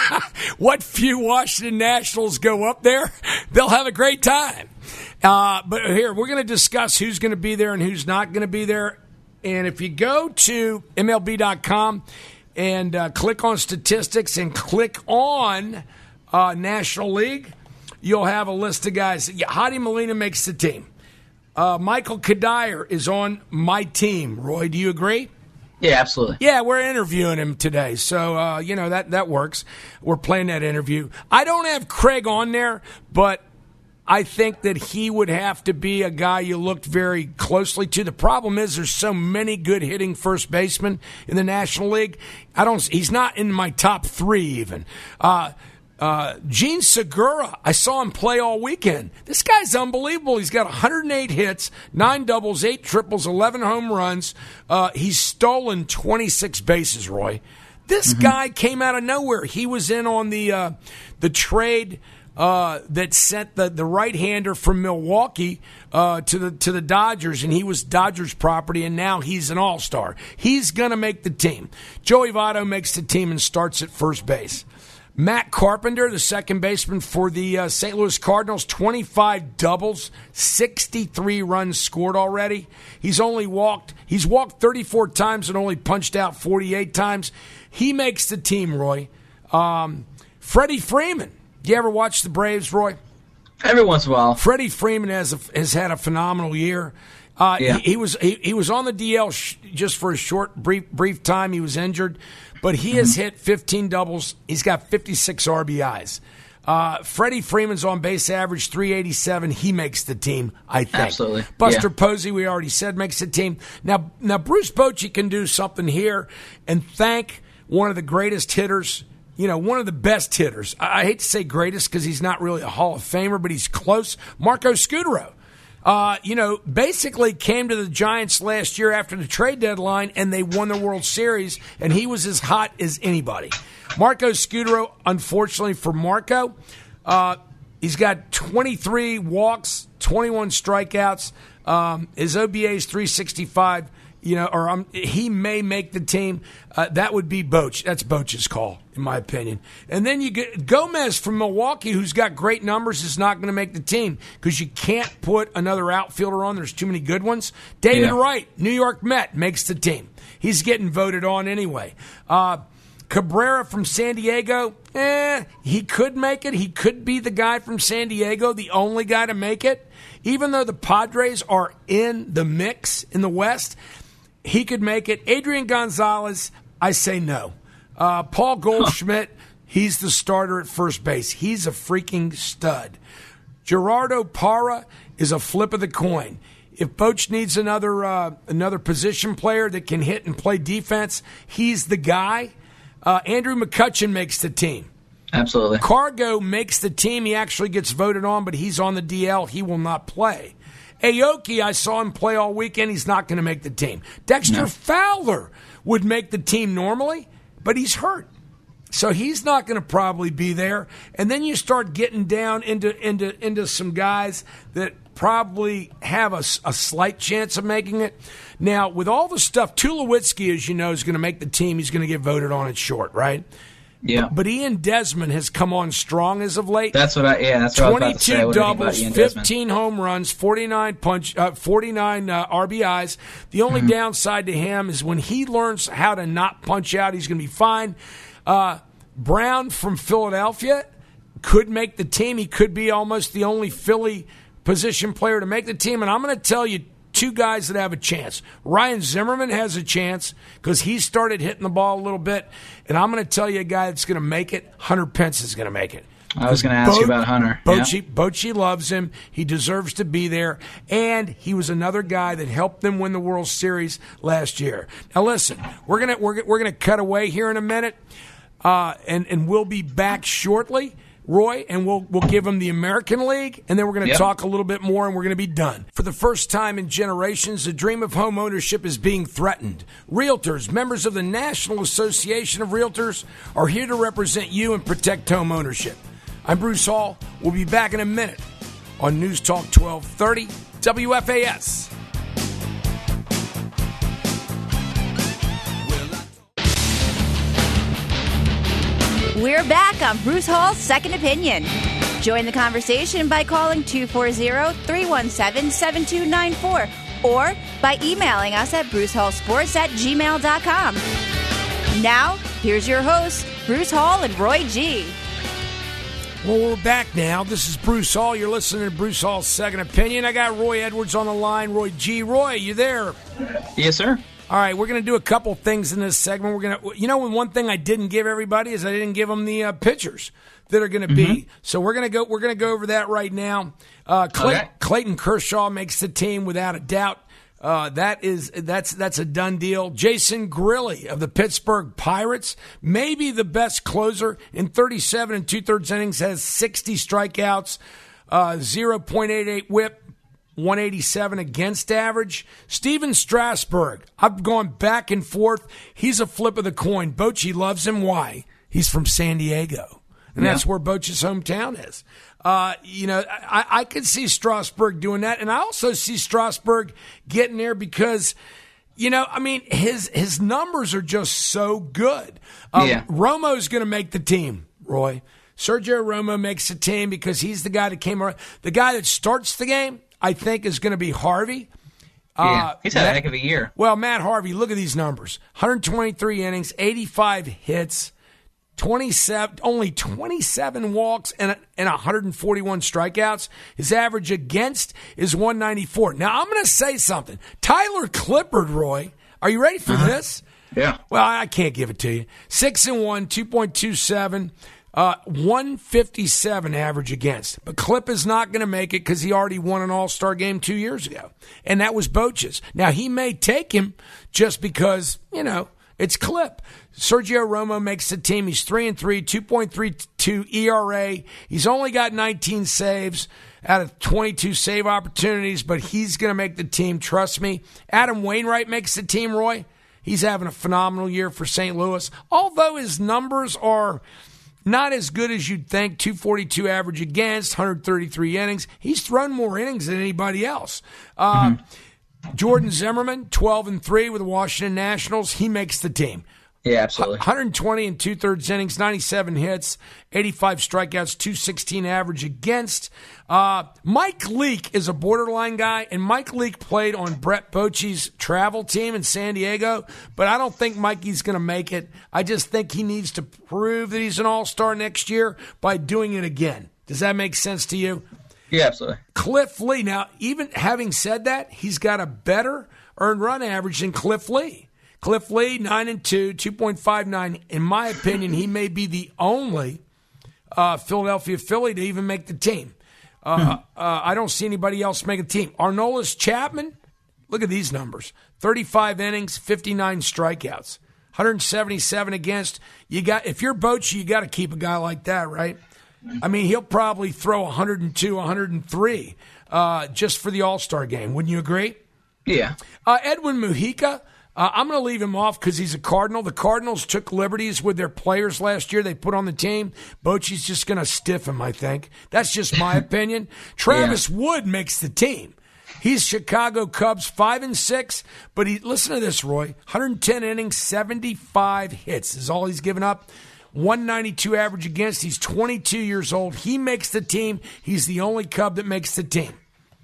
what few Washington Nationals go up there, they'll have a great time. Uh, but here, we're going to discuss who's going to be there and who's not going to be there. And if you go to M L B dot com and uh, click on statistics and click on Uh, National League, you'll have a list of guys. Yeah, Hadi Molina makes the team. Uh, Michael Kadire is on my team. Roy, do you agree? Yeah, absolutely. Yeah, we're interviewing him today, so uh, you know that that works. We're playing that interview. I don't have Craig on there, but I think that he would have to be a guy you looked very closely to. The problem is there's so many good hitting first basemen in the National League. I don't. He's not in my top three even. Uh, Uh, Gene Segura, I saw him play all weekend. This guy's unbelievable. He's got one hundred eight hits, nine doubles, eight triples, eleven home runs. Uh, he's stolen twenty-six bases, Roy. This mm-hmm. guy came out of nowhere. He was in on the uh, the trade uh, that sent the, the right-hander from Milwaukee uh, to the to the Dodgers, and he was Dodgers property, and now he's an all-star. He's going to make the team. Joey Votto makes the team and starts at first base. Matt Carpenter, the second baseman for the uh, Saint Louis Cardinals, twenty-five doubles, sixty-three runs scored already. He's only walked, he's walked thirty-four times and only punched out forty-eight times. He makes the team, Roy. Um, Freddie Freeman. Do you ever watch the Braves, Roy? Every once in a while. Freddie Freeman has a, has had a phenomenal year. Uh, yeah. he, he was he, he was on the D L sh- just for a short, brief brief time. He was injured, but he mm-hmm. has hit fifteen doubles. He's got fifty-six R B Is. Uh, Freddie Freeman's on base average three eighty-seven. He makes the team, I think. Absolutely. Buster yeah. Posey, we already said, makes the team. Now, now Bruce Bochy can do something here and thank one of the greatest hitters you know, one of the best hitters. I, I hate to say greatest because he's not really a Hall of Famer, but he's close. Marco Scutaro. Uh, you know, basically came to the Giants last year after the trade deadline, and they won the World Series, and he was as hot as anybody. Marco Scutaro, unfortunately for Marco, uh, he's got twenty-three walks, twenty-one strikeouts. Um, his O B A is three sixty-five. You know, or um, he may make the team. Uh, that would be Boch. That's Boch's call, in my opinion. And then you get Gomez from Milwaukee, who's got great numbers, is not going to make the team because you can't put another outfielder on. There's too many good ones. David yeah. Wright, New York Met, makes the team. He's getting voted on anyway. Uh, Cabrera from San Diego, eh, he could make it. He could be the guy from San Diego, the only guy to make it. Even though the Padres are in the mix in the West, he could make it. Adrian Gonzalez, I say no. Uh, Paul Goldschmidt, huh. he's the starter at first base. He's a freaking stud. Gerardo Parra is a flip of the coin. If Boch needs another uh, another position player that can hit and play defense, he's the guy. Uh, Andrew McCutchen makes the team. Absolutely. Cargo makes the team. He actually gets voted on, but he's on the D L. He will not play. Aoki, I saw him play all weekend. He's not going to make the team. Dexter no. Fowler would make the team normally, but he's hurt. So he's not going to probably be there. And then you start getting down into into into some guys that probably have a, a slight chance of making it. Now, with all the stuff, Tulowitzki, as you know, is going to make the team. He's going to get voted on at short, right? Yeah. But, but Ian Desmond has come on strong as of late. That's what I yeah, that's what I was about to say. twenty-two doubles, fifteen home runs, forty-nine punch uh, forty-nine uh, R B Is. The only mm-hmm. downside to him is when he learns how to not punch out, he's going to be fine. Uh, Brown from Philadelphia could make the team. He could be almost the only Philly position player to make the team. And I'm going to tell you two guys that have a chance. Ryan Zimmerman has a chance because he started hitting the ball a little bit. And I'm going to tell you a guy that's going to make it. Hunter Pence is going to make it. I was going to ask Bo- you about Hunter. Bochy, yeah. Bochy loves him. He deserves to be there. And he was another guy that helped them win the World Series last year. Now, listen, we're going to we're, we're going to cut away here in a minute, uh, and, and we'll be back shortly. Roy, and we'll we'll give him the American League, and then we're going to yep. talk a little bit more, and we're going to be done. For the first time in generations, the dream of home ownership is being threatened. Realtors, members of the National Association of Realtors, are here to represent you and protect home ownership. I'm Bruce Hall. We'll be back in a minute on News Talk twelve thirty W F A S. We're back on Bruce Hall's Second Opinion. Join the conversation by calling two four zero, three one seven, seven two nine four or by emailing us at brucehallsports at gmail dot com. Now, here's your hosts, Bruce Hall and Roy G. Well, we're back now. This is Bruce Hall. You're listening to Bruce Hall's Second Opinion. I got Roy Edwards on the line. Roy G. Roy, you there? Yes, sir. All right, we're going to do a couple things in this segment. We're going to, you know, one thing I didn't give everybody is I didn't give them the uh, pitchers that are going to mm-hmm. be. So we're going to go. We're going to go over that right now. Uh, Clay, okay. Clayton Kershaw makes the team without a doubt. Uh, that is that's that's a done deal. Jason Grilli of the Pittsburgh Pirates, maybe the best closer in thirty-seven and two-thirds innings, has sixty strikeouts, uh, zero point eight eight whip, one eighty-seven against average. Steven Strasburg, I've gone back and forth. He's a flip of the coin. Bochy loves him. Why? He's from San Diego, and yeah. that's where Bochy's hometown is. Uh, you know, I, I could see Strasburg doing that, and I also see Strasburg getting there because, you know, I mean, his his numbers are just so good. Um, yeah. Romo's going to make the team, Roy. Sergio Romo makes the team because he's the guy that came around. The guy that starts the game, I think, is going to be Harvey. Yeah, uh, he's had Matt, a heck of a year. Well, Matt Harvey, look at these numbers. one hundred twenty-three innings, eighty-five hits, twenty-seven, only twenty-seven walks, and, and one hundred forty-one strikeouts. His average against is one ninety-four. Now, I'm going to say something. Tyler Clippard, Roy, are you ready for uh-huh. this? Yeah. Well, I can't give it to you. Six and one, two point two seven. Uh, one fifty-seven average against. But Clip is not going to make it because he already won an All-Star game two years ago. And that was Boch's. Now, he may take him just because, you know, It's Clip. Sergio Romo makes the team. He's three and three, two point three two E R A. He's only got nineteen saves out of twenty-two save opportunities, but he's going to make the team. Trust me. Adam Wainwright makes the team, Roy. He's having a phenomenal year for Saint Louis. Although his numbers are not as good as you'd think, two forty-two average against, one hundred thirty-three innings. He's thrown more innings than anybody else. Uh, mm-hmm. Jordan Zimmerman, twelve and three with the Washington Nationals. He makes the team. Yeah, absolutely. one hundred twenty and two-thirds innings, ninety-seven hits, eighty-five strikeouts, two sixteen average against. Uh, Mike Leake is a borderline guy, and Mike Leake played on Brett Bochy's travel team in San Diego, but I don't think Mikey's going to make it. I just think he needs to prove that he's an all-star next year by doing it again. Does that make sense to you? Yeah, absolutely. Cliff Lee. Now, even having said that, he's got a better earned run average than Cliff Lee. Cliff Lee, nine and two, two point five nine. In my opinion, he may be the only uh, Philadelphia Philly to even make the team. Uh, hmm. uh, I don't see anybody else make a team. Arnoldus Chapman, look at these numbers. thirty-five innings, fifty-nine strikeouts, one hundred seventy-seven against. You got if you're Bochy, you got to keep a guy like that, right? I mean, he'll probably throw one hundred two, one hundred three uh, just for the All-Star game. Wouldn't you agree? Yeah. Uh, Edwin Mujica. Uh, I'm going to leave him off because he's a Cardinal. The Cardinals took liberties with their players last year they put on the team. Bochy's just going to stiff him, I think. That's just my opinion. Travis yeah. Wood makes the team. He's Chicago Cubs, five and six. But he listen to this, Roy. one hundred ten innings, seventy-five hits is all he's given up. one ninety-two average against. He's twenty-two years old. He makes the team. He's the only Cub that makes the team.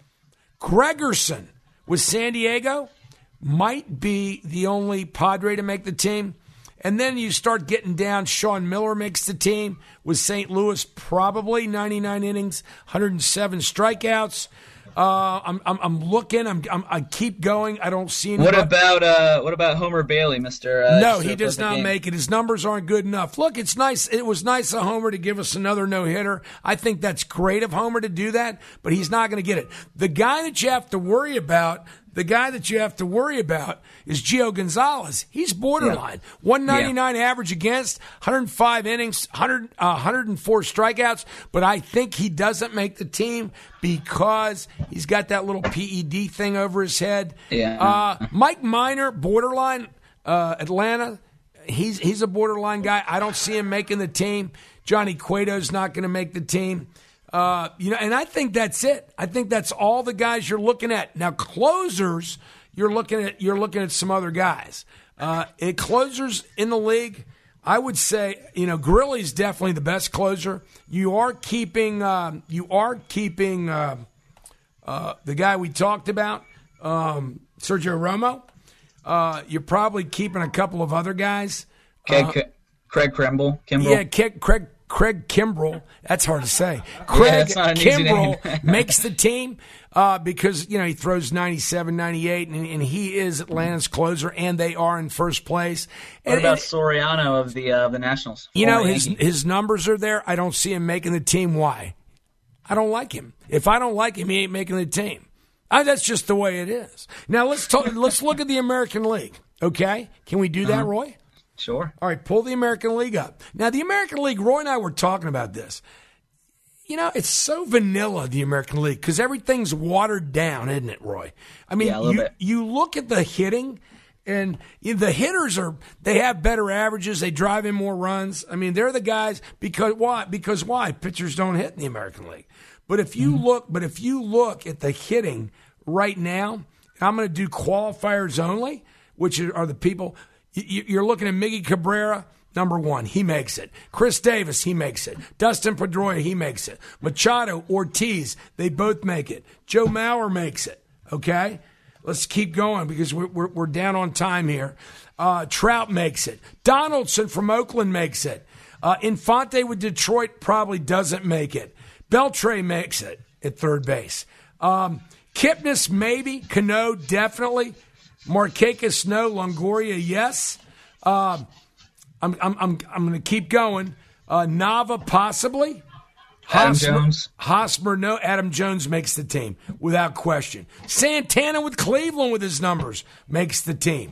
Gregerson with San Diego might be the only Padre to make the team. And then you start getting down. Sean Miller makes the team with Saint Louis, probably ninety-nine innings, one hundred seven strikeouts. Uh, I'm, I'm, I'm looking. I'm, I'm, I keep going. I don't see anybody. What about, uh, what about Homer Bailey, Mister Uh, no, he does not game. make it. His numbers aren't good enough. Look, it's nice. It was nice of Homer to give us another no-hitter. I think that's great of Homer to do that, but he's not going to get it. The guy that you have to worry about, the guy that you have to worry about is Gio Gonzalez. He's borderline. Yeah. one ninety-nine yeah. average against, one hundred five innings, one hundred, uh, one hundred four strikeouts, but I think he doesn't make the team because he's got that little P E D thing over his head. Yeah. Uh, Mike Minor, borderline, uh, Atlanta. He's he's a borderline guy. I don't see him making the team. Johnny Cueto's not going to make the team. Uh, you know, and I think that's it. I think that's all the guys you're looking at. Now, closers, you're looking at you're looking at some other guys. Uh, it, closers in the league, I would say, you know, Grilli's definitely the best closer. You are keeping um, you are keeping uh, uh, the guy we talked about, um, Sergio Romo. Uh, you're probably keeping a couple of other guys. Okay, uh, Craig Kimbrell. Kimbrell. Yeah, Craig. Craig Craig Kimbrell, that's hard to say. Craig yeah, Kimbrell makes the team uh, because, you know, he throws ninety-seven, ninety-eight, and, and he is Atlanta's closer, and they are in first place. What and, about and, Soriano of the uh, the Nationals? You know, his his numbers are there. I don't see him making the team. Why? I don't like him. If I don't like him, he ain't making the team. I, that's just the way it is. Now, let's talk, let's look at the American League, okay? Can we do that, uh-huh. Roy? Sure. All right, pull the American League up. Now, the American League, Roy and I were talking about this. You know, it's so vanilla, the American League, because everything's watered down, isn't it, Roy? I mean, yeah, a little you, bit. you look at the hitting, and you know, the hitters are they have better averages. They drive in more runs. I mean, they're the guys because why? Because why? Pitchers don't hit in the American League. But if you mm-hmm. look, but if you look at the hitting right now, I'm going to do qualifiers only, which are the people. You're looking at Miggy Cabrera, number one. He makes it. Chris Davis, he makes it. Dustin Pedroia, he makes it. Machado, Ortiz, they both make it. Joe Mauer makes it. Okay? Let's keep going because we're, we're, we're down on time here. Uh, Trout makes it. Donaldson from Oakland makes it. Uh, Infante with Detroit probably doesn't make it. Beltre makes it at third base. Um, Kipnis, maybe. Cano, definitely. Markakis, no. Longoria, yes. Uh, I'm I'm I'm I'm going to keep going. Uh, Nava, possibly. Adam Hosmer, Jones. Hosmer, no. Adam Jones makes the team without question. Santana with Cleveland with his numbers makes the team.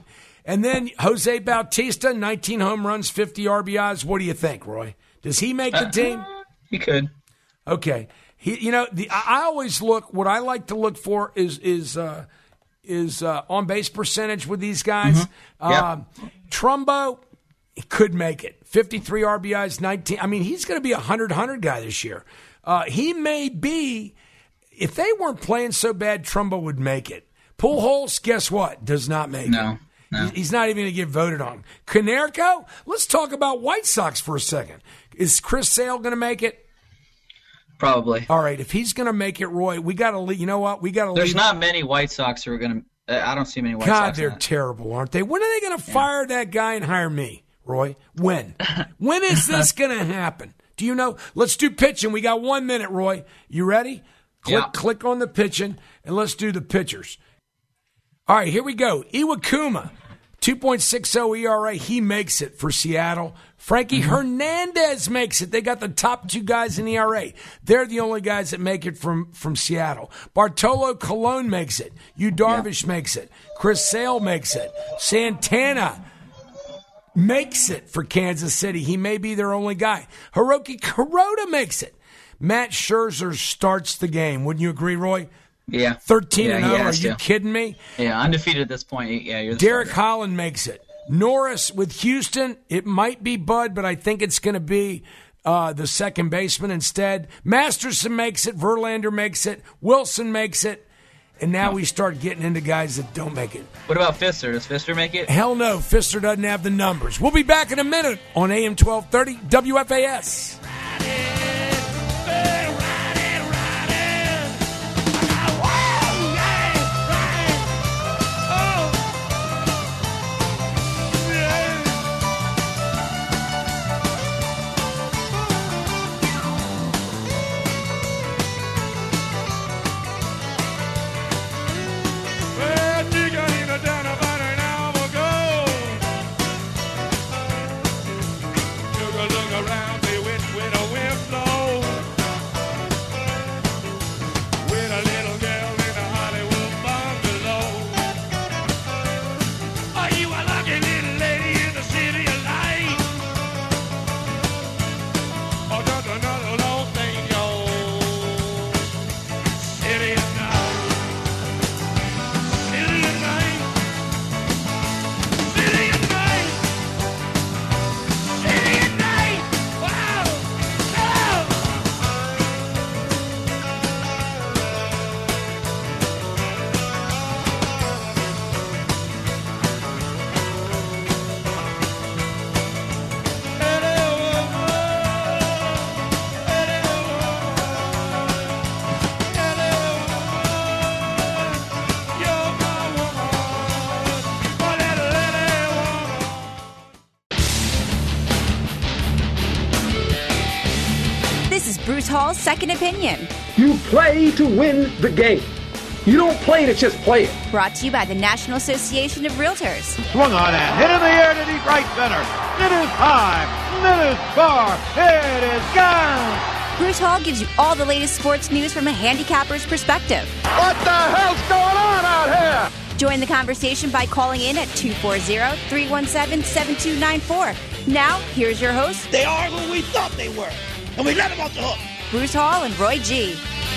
And then Jose Bautista, nineteen home runs, fifty R B Is. What do you think, Roy? Does he make the team? He could. Okay. He, you know, the I always look. What I like to look for is is uh, is uh, on base percentage with these guys. Mm-hmm. Yep. Um, Trumbo, he could make it. fifty-three R B Is, nineteen. I mean, he's going to be a hundred hundred guy this year. Uh, he may be. If they weren't playing so bad, Trumbo would make it. Pujols, guess what? Does not make no, it. No. He's not even going to get voted on. Konerko, let's talk about White Sox for a second. Is Chris Sale going to make it? Probably. All right, if he's going to make it, Roy, we got to leave. You know what? We got to leave. There's not many White Sox who are going to. I don't see many White God, Sox. God, they're terrible, aren't they? When are they going to fire yeah. that guy and hire me, Roy? When? When is this going to happen? Do you know? Let's do pitching. We got one minute, Roy. You ready? Click, yeah. click on the pitching, and let's do the pitchers. All right, here we go. Iwakuma, two point six oh E R A. He makes it for Seattle. Frankie mm-hmm. Hernandez makes it. They got the top two guys in E R A. They're the only guys that make it from, from Seattle. Bartolo Colon makes it. Yu Darvish yeah. makes it. Chris Sale makes it. Santana makes it for Kansas City. He may be their only guy. Hiroki Kuroda makes it. Matt Scherzer starts the game. Wouldn't you agree, Roy? Yeah. thirteen yeah, and oh. Are you to. kidding me? Yeah, undefeated at this point. Yeah, you're the Derek starter. Holland makes it. Norris with Houston, it might be Bud, but I think it's going to be uh, the second baseman instead. Masterson makes it. Verlander makes it. Wilson makes it. And now we start getting into guys that don't make it. What about Fister? Does Fister make it? Hell no. Fister doesn't have the numbers. We'll be back in a minute on A M twelve thirty W F A S. Bruce Hall's Second Opinion. You play to win the game. You don't play to just play it. Brought to you by the National Association of Realtors. Swung on and hit in the air to deep right center. It is high. It is far. It is gone. Bruce Hall gives you all the latest sports news from a handicapper's perspective. What the hell's going on out here? Join the conversation by calling in at two four zero, three one seven, seven two nine four. Now, here's your host. They are who we thought they were. And we let them off the hook. Bruce Hall and Roy G.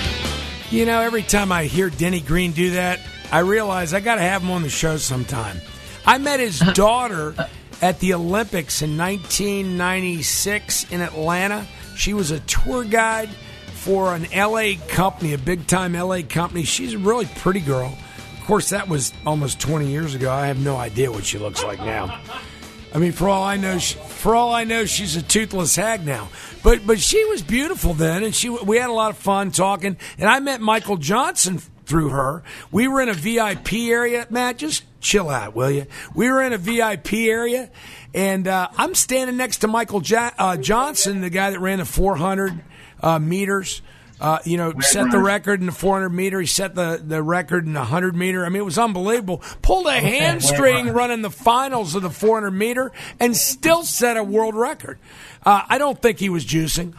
You know, every time I hear Denny Green do that, I realize I got to have him on the show sometime. I met his daughter at the Olympics in nineteen ninety-six in Atlanta. She was a tour guide for an L A company, a big-time L A company. She's a really pretty girl. Of course, that was almost twenty years ago. I have no idea what she looks like now. I mean, for all I know, she, for all I know, she's a toothless hag now. But but she was beautiful then, and she we had a lot of fun talking. And I met Michael Johnson through her. We were in a V I P area. Matt, just chill out, will you? We were in a V I P area, and uh, I'm standing next to Michael ja- uh, Johnson, the guy that ran the four hundred uh, meters. Uh, you know, set the record in the four hundred meter. He set the, the record in the one hundred meter. I mean, it was unbelievable. Pulled a hamstring running the finals of the four hundred meter and still set a world record. Uh, I don't think he was juicing.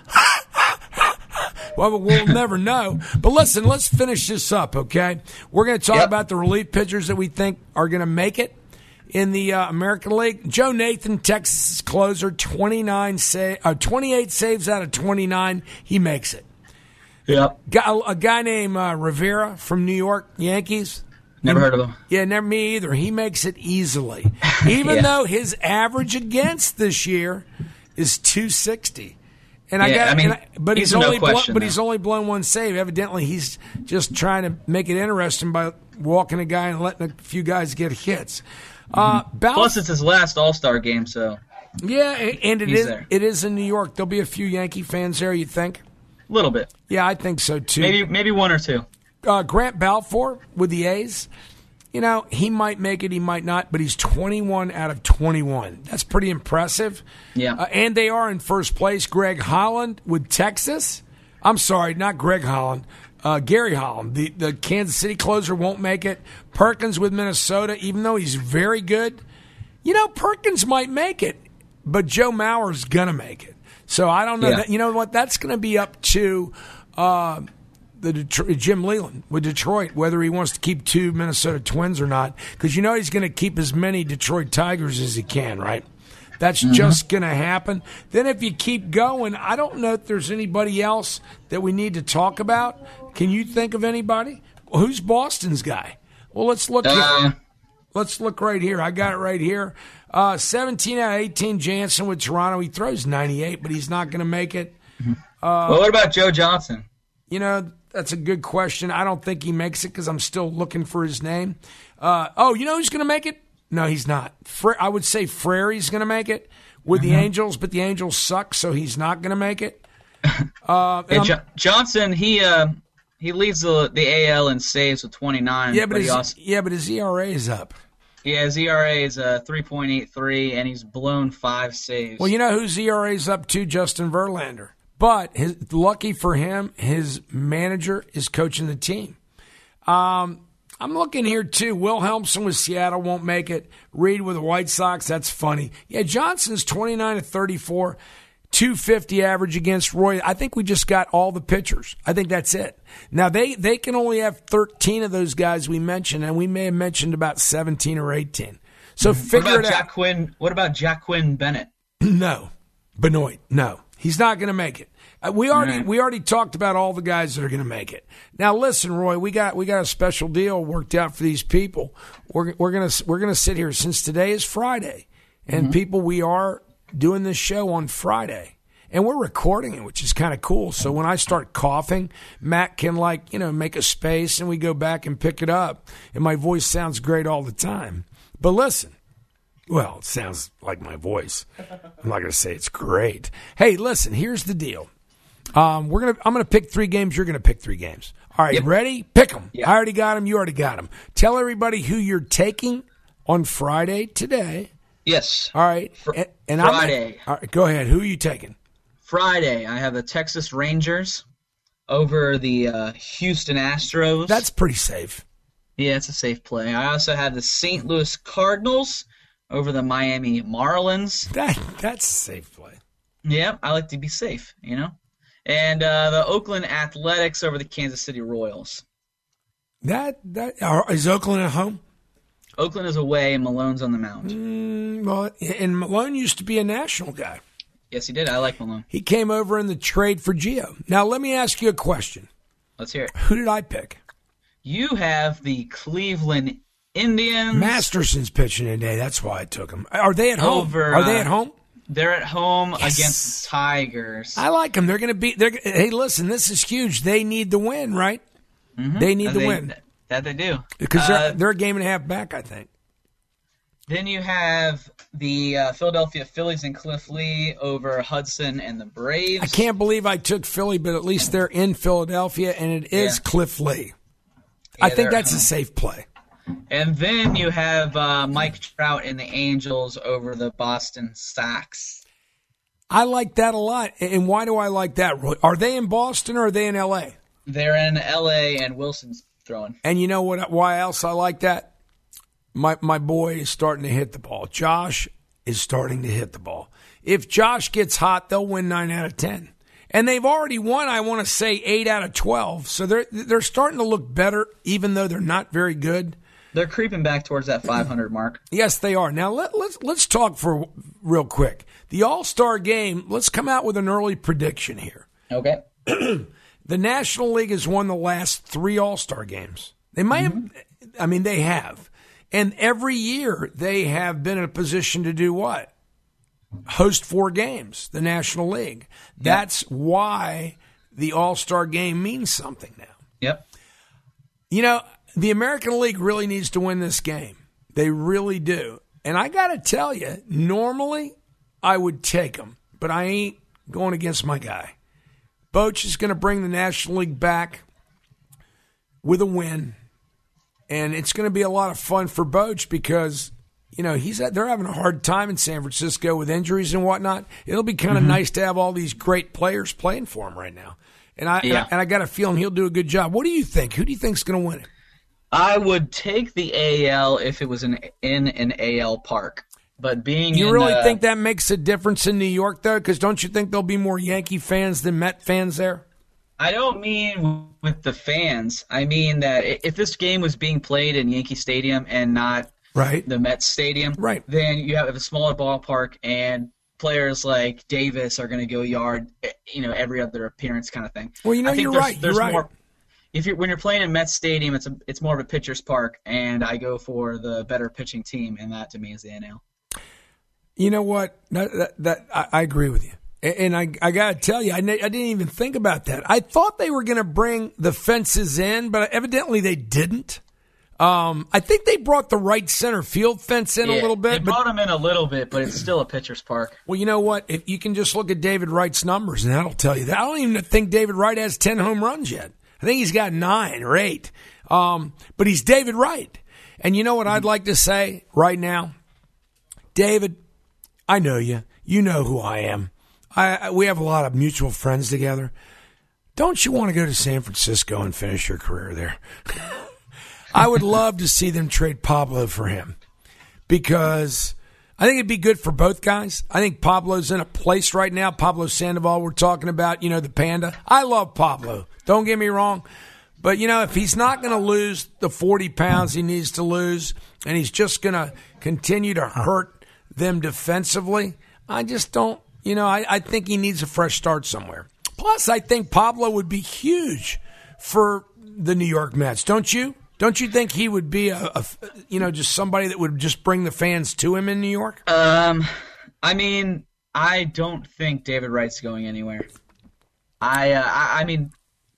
Well, we'll never know. But listen, let's finish this up, okay? We're going to talk yep. about the relief pitchers that we think are going to make it in the uh, American League. Joe Nathan, Texas closer, twenty-nine sa- uh, twenty-eight saves out of twenty-nine. He makes it. Yep. Got a guy named uh, Rivera from New York Yankees. Never heard of him. Yeah, never me either. He makes it easily. Even yeah. though his average against this year is two sixty. And I yeah, got I mean, I, but he's, he's only no question, blown, but though. he's only blown one save. Evidently he's just trying to make it interesting by walking a guy and letting a few guys get hits. Uh, Bal- Plus, it's his last All-Star game, so yeah, and it he's is there. it is in New York. There'll be a few Yankee fans there, you think? A little bit. Yeah, I think so too. Maybe maybe one or two. Uh, Grant Balfour with the A's. You know, he might make it, he might not, but he's twenty-one out of twenty-one. That's pretty impressive. Yeah. Uh, and they are in first place. Greg Holland with Texas. I'm sorry, not Greg Holland. Uh, Gary Holland, the, the Kansas City closer, won't make it. Perkins with Minnesota, even though he's very good. You know, Perkins might make it, but Joe Mauer's going to make it. So I don't know. Yeah. That, you know what? That's going to be up to uh, the Detroit, Jim Leland with Detroit, whether he wants to keep two Minnesota Twins or not. Because you know he's going to keep as many Detroit Tigers as he can, right? That's mm-hmm. just going to happen. Then if you keep going, I don't know if there's anybody else that we need to talk about. Can you think of anybody? Well, who's Boston's guy? Well, let's look Uh, here. Let's look right here. I got it right here. Uh, seventeen out of eighteen, Jansen with Toronto. He throws ninety-eight, but he's not going to make it. Uh, well, what about Joe Johnson? You know, that's a good question. I don't think he makes it because I'm still looking for his name. Uh, oh, you know who's going to make it? No, he's not. Fra- I would say Frary's going to make it with mm-hmm. the Angels, but the Angels suck, so he's not going to make it. Uh, hey, jo- Johnson, he uh, he leads the the A L in saves with twenty-nine. Yeah, but, but his, he also, yeah, but his E R A is up. Yeah, his E R A is uh, three point eight three, and he's blown five saves. Well, you know whose E R A is up to? Justin Verlander. But his, lucky for him, his manager is coaching the team. Um, I'm looking here, too. Will Helmsley with Seattle won't make it. Reed with the White Sox, that's funny. Yeah, Johnson's twenty-nine to thirty-four, two fifty average against Roy. I think we just got all the pitchers. I think that's it. Now, they, they can only have thirteen of those guys we mentioned, and we may have mentioned about seventeen or eighteen. So figure what about it Jack out. Quinn, what about Jack Quinn Bennett? No. Benoit, no. He's not going to make it. Uh, we already Right. we already talked about all the guys that are going to make it. Now listen, Roy, we got we got a special deal worked out for these people. We're we're gonna we're gonna sit here since today is Friday, and Mm-hmm. people, we are doing this show on Friday, and we're recording it, which is kind of cool. So when I start coughing, Matt can like you know make a space, and we go back and pick it up, and my voice sounds great all the time. But listen. Well, it sounds like my voice. I'm not going to say it's great. Hey, listen, here's the deal. Um, we're gonna. I'm going to pick three games. You're going to pick three games. All right, Yep. ready? Pick them. Yep. I already got them. You already got them. Tell everybody who you're taking on Friday today. Yes. All right. Fr- and, and Friday. I'm, all right, go ahead. Who are you taking? Friday, I have the Texas Rangers over the uh, Houston Astros. That's pretty safe. Yeah, it's a safe play. I also have the Saint Louis Cardinals over the Miami Marlins. That that's a safe play. Yeah, I like to be safe, you know. And uh, the Oakland Athletics over the Kansas City Royals. That that are, is Oakland at home? Oakland is away, and Malone's on the mound. Mm, well, and Malone used to be a national guy. Yes, he did. I like Malone. He came over in the trade for Gio. Now, let me ask you a question. Let's hear it. Who did I pick? You have the Cleveland Indians. Masterson's pitching today. That's why I took him. Are they at home? Over, Are they uh, at home? They're at home Yes. against the Tigers. I like them. They're going to be. They're, hey, listen, this is huge. They need the win, right? Mm-hmm. They need Uh, the they- win That they do. because they're, Uh, they're a game and a half back, I think. Then you have the uh, Philadelphia Phillies and Cliff Lee over Hudson and the Braves. I can't believe I took Philly, but at least they're in Philadelphia, and it is Yeah. Cliff Lee. Yeah, I think they're at that's a home. safe play. And then you have uh, Mike Trout and the Angels over the Boston Sox. I like that a lot. And why do I like that, Roy? Are they in Boston or are they in L A? They're in L A and Wilson's throwing. And you know what? Why else I like that? My my boy is starting to hit the ball. Josh is starting to hit the ball. If Josh gets hot, they'll win nine out of ten. And they've already won, I want to say, eight out of twelve. So they're they're starting to look better, even though they're not very good. They're creeping back towards that five hundred mark. Yes, they are. Now let, let's let's talk for real quick. The All-Star game. Let's come out with an early prediction here. Okay. The National League has won the last three All-Star games. They might mm-hmm. have. I mean, they have, and every year they have been in a position to do what? Host four games. The National League. That's yep. why the All-Star game means something now. Yep. You know, the American League really needs to win this game. They really do. And I got to tell you, normally I would take them, but I ain't going against my guy. Boch is going to bring the National League back with a win, and it's going to be a lot of fun for Boch because, you know, he's they're having a hard time in San Francisco with injuries and whatnot. It'll be kind of mm-hmm. nice to have all these great players playing for him right now. And I, yeah. and I and I got a feeling he'll do a good job. What do you think? Who do you think's going to win it? I would take the A L if it was an, in an A L park. But being You in, really uh, think that makes a difference in New York, though? Because don't you think there'll be more Yankee fans than Met fans there? I don't mean with the fans. I mean that if this game was being played in Yankee Stadium and not right. the Mets Stadium, right. then you have a smaller ballpark and players like Davis are going to go yard, you know, every other appearance kind of thing. Well, you know, I think you're there's, right. There's you're right. More, if you're when you're playing in Mets Stadium, it's a, it's more of a pitcher's park, and I go for the better pitching team, and that to me is the N L. You know what? That, that, that I, I agree with you, and, and I I got to tell you, I, I didn't even think about that. I thought they were going to bring the fences in, but evidently they didn't. Um, I think they brought the right center field fence in yeah, a little bit. They but, brought them in a little bit, but it's still a pitcher's park. Well, you know what? If you can just look at David Wright's numbers, and that'll tell you that. I don't even think David Wright has ten home runs yet. I think he's got nine or eight. Um, but he's David Wright. And you know what I'd like to say right now? David, I know you. You know who I am. I, I we have a lot of mutual friends together. Don't you want to go to San Francisco and finish your career there? I would love to see them trade Pablo for him because I think it'd be good for both guys. I think Pablo's in a place right now. Pablo Sandoval, we're talking about, you know, the Panda. I love Pablo. Don't get me wrong. But, you know, if he's not going to lose the forty pounds he needs to lose and he's just going to continue to hurt them defensively, I just don't, you know, I, I think he needs a fresh start somewhere. Plus, I think Pablo would be huge for the New York Mets. Don't you? Don't you think he would be a, a, you know, just somebody that would just bring the fans to him in New York? Um, I mean, I don't think David Wright's going anywhere. I, uh, I, I mean,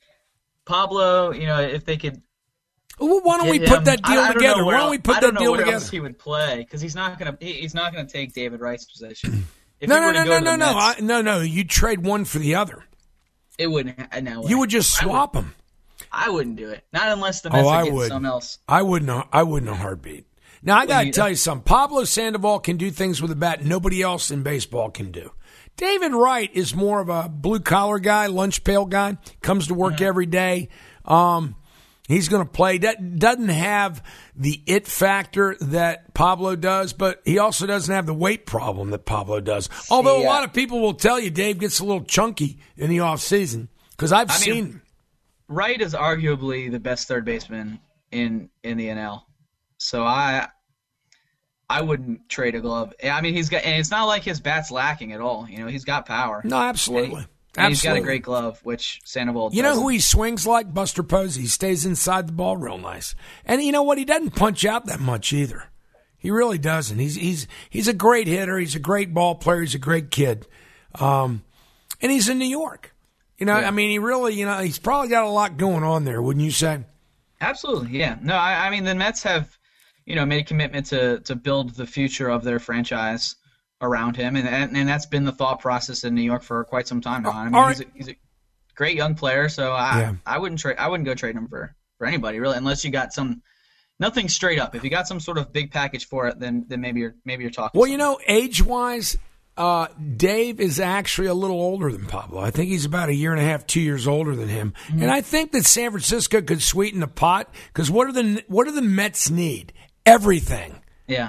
Pablo, you know, if they could. Well, why don't we him, put that deal I, I together? where, Why don't we put I don't that deal know where together? Else he would play because he's not gonna. He, he's not gonna take David Wright's position. If no, he no, were to no, go no, to no, the no, Mets, I, no, no. You trade one for the other. It wouldn't. No way. You would just swap I would, them. I wouldn't do it. Not unless the Mets oh, are I getting would. something else. I wouldn't. I wouldn't a heartbeat. Now I got to tell you something. Pablo Sandoval can do things with a bat nobody else in baseball can do. David Wright is more of a blue collar guy, lunch pail guy. Comes to work mm-hmm. every day. Um, he's going to play. That doesn't have the it factor that Pablo does, but he also doesn't have the weight problem that Pablo does. Although yeah. a lot of people will tell you Dave gets a little chunky in the off season because I've I seen. Mean, Wright is arguably the best third baseman in in the N L. So I I wouldn't trade a glove. I mean, he's got, and it's not like his bat's lacking at all. You know, he's got power. No, absolutely. And, he, and absolutely. he's got a great glove, which Sandoval You doesn't. know who he swings like? Buster Posey. He stays inside the ball real nice. And you know what? He doesn't punch out that much either. He really doesn't. He's he's he's a great hitter. He's a great ball player. He's a great kid. Um, and he's in New York. You know, yeah. I mean, he really, you know, he's probably got a lot going on there, wouldn't you say? Absolutely, yeah. No, I, I mean, the Mets have, you know, made a commitment to to build the future of their franchise around him, and and, and that's been the thought process in New York for quite some time now. I mean, he's, a, he's a great young player, so I yeah. I wouldn't trade I wouldn't go trade him for, for anybody really, unless you got some nothing straight up. If you got some sort of big package for it, then then maybe you're maybe you're talking. Well, something. you know, age wise. Uh, Dave is actually a little older than Pablo. I think he's about a year and a half, two years older than him. Mm-hmm. And I think that San Francisco could sweeten the pot because what are the what do the Mets need? Everything. Yeah.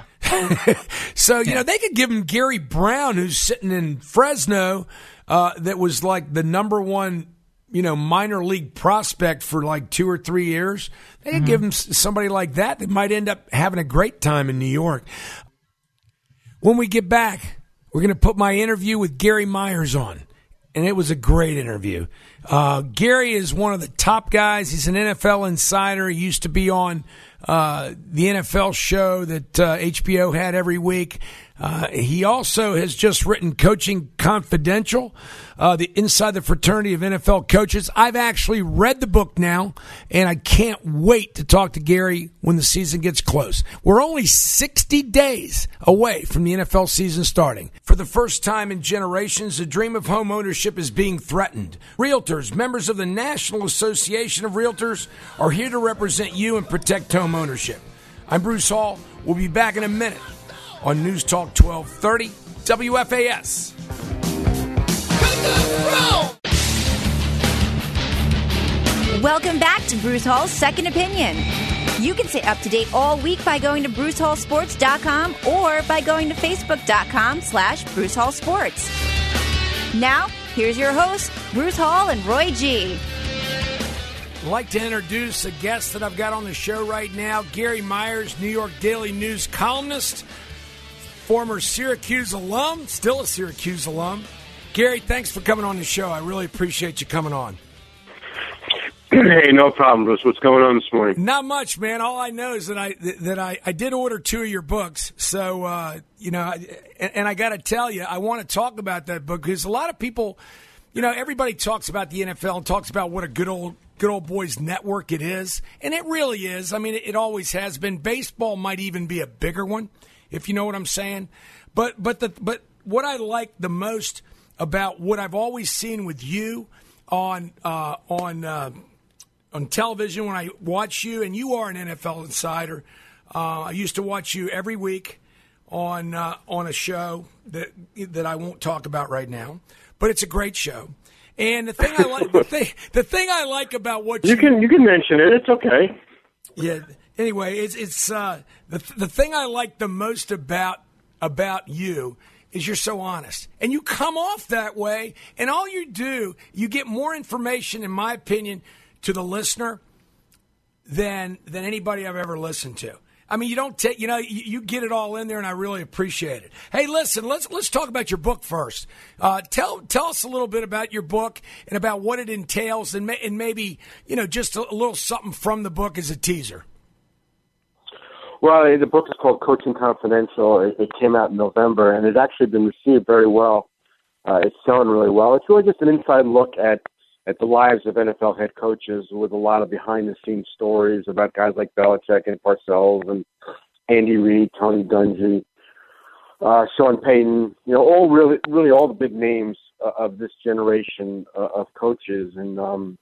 so you yeah. know they could give him Gary Brown, who's sitting in Fresno, uh, that was like the number one you know, minor league prospect for like two or three years. They could mm-hmm. give him somebody like that that might end up having a great time in New York. When we get back, we're going to put my interview with Gary Myers on, and it was a great interview. Uh, Gary is one of the top guys. He's an N F L insider. He used to be on uh, the N F L show that uh, H B O had every week. Uh, he also has just written Coaching Confidential, uh, the Inside the Fraternity of N F L Coaches. I've actually read the book now, and I can't wait to talk to Gary when the season gets close. We're only sixty days away from the N F L season starting. For the first time in generations, the dream of home ownership is being threatened. Realtors, members of the National Association of Realtors, are here to represent you and protect home ownership. I'm Bruce Hall. We'll be back in a minute on News Talk twelve thirty W F A S. Welcome back to Bruce Hall's Second Opinion. You can stay up to date all week by going to bruce hall sports dot com or by going to facebook.com slash Bruce Hall Sports. Now, here's your hosts, Bruce Hall and Roy G. I'd like to introduce a guest that I've got on the show right now, Gary Myers, New York Daily News columnist, former Syracuse alum, still a Syracuse alum. Gary, thanks for coming on the show. I really appreciate you coming on. Hey, no problem, Bruce. What's going on this morning? Not much, man. All I know is that I that I, I did order two of your books. So, uh, you know, and, and I got to tell you, I want to talk about that book because a lot of people, you know, everybody talks about the N F L and talks about what a good old good old boys network it is. And it really is. I mean, it, it always has been. Baseball might even be a bigger one, if you know what I'm saying. But but the but what I like the most about what I've always seen with you on uh, on uh, on television when I watch you, and you are an N F L insider. Uh, I used to watch you every week on uh, on a show that that I won't talk about right now, but it's a great show. And the thing I like the thing the thing I like about what you, you can you can mention it. It's okay. Yeah. Anyway, it's it's uh, the the thing I like the most about about you is you're so honest, and you come off that way. And all you do, you get more information, in my opinion, to the listener than than anybody I've ever listened to. I mean, you don't take, you know, you, you get it all in there, and I really appreciate it. Hey, listen, let's let's talk about your book first. Uh, tell tell us a little bit about your book and about what it entails, and, may, and maybe you know just a, a little something from the book as a teaser. Well, the book is called Coaching Confidential. It, it came out in November, and it's actually been received very well. Uh, it's selling really well. It's really just an inside look at, at the lives of N F L head coaches with a lot of behind-the-scenes stories about guys like Belichick and Parcells and Andy Reid, Tony Dungy, uh, Sean Payton, you know, all really, really all the big names uh, of this generation uh, of coaches. And, um,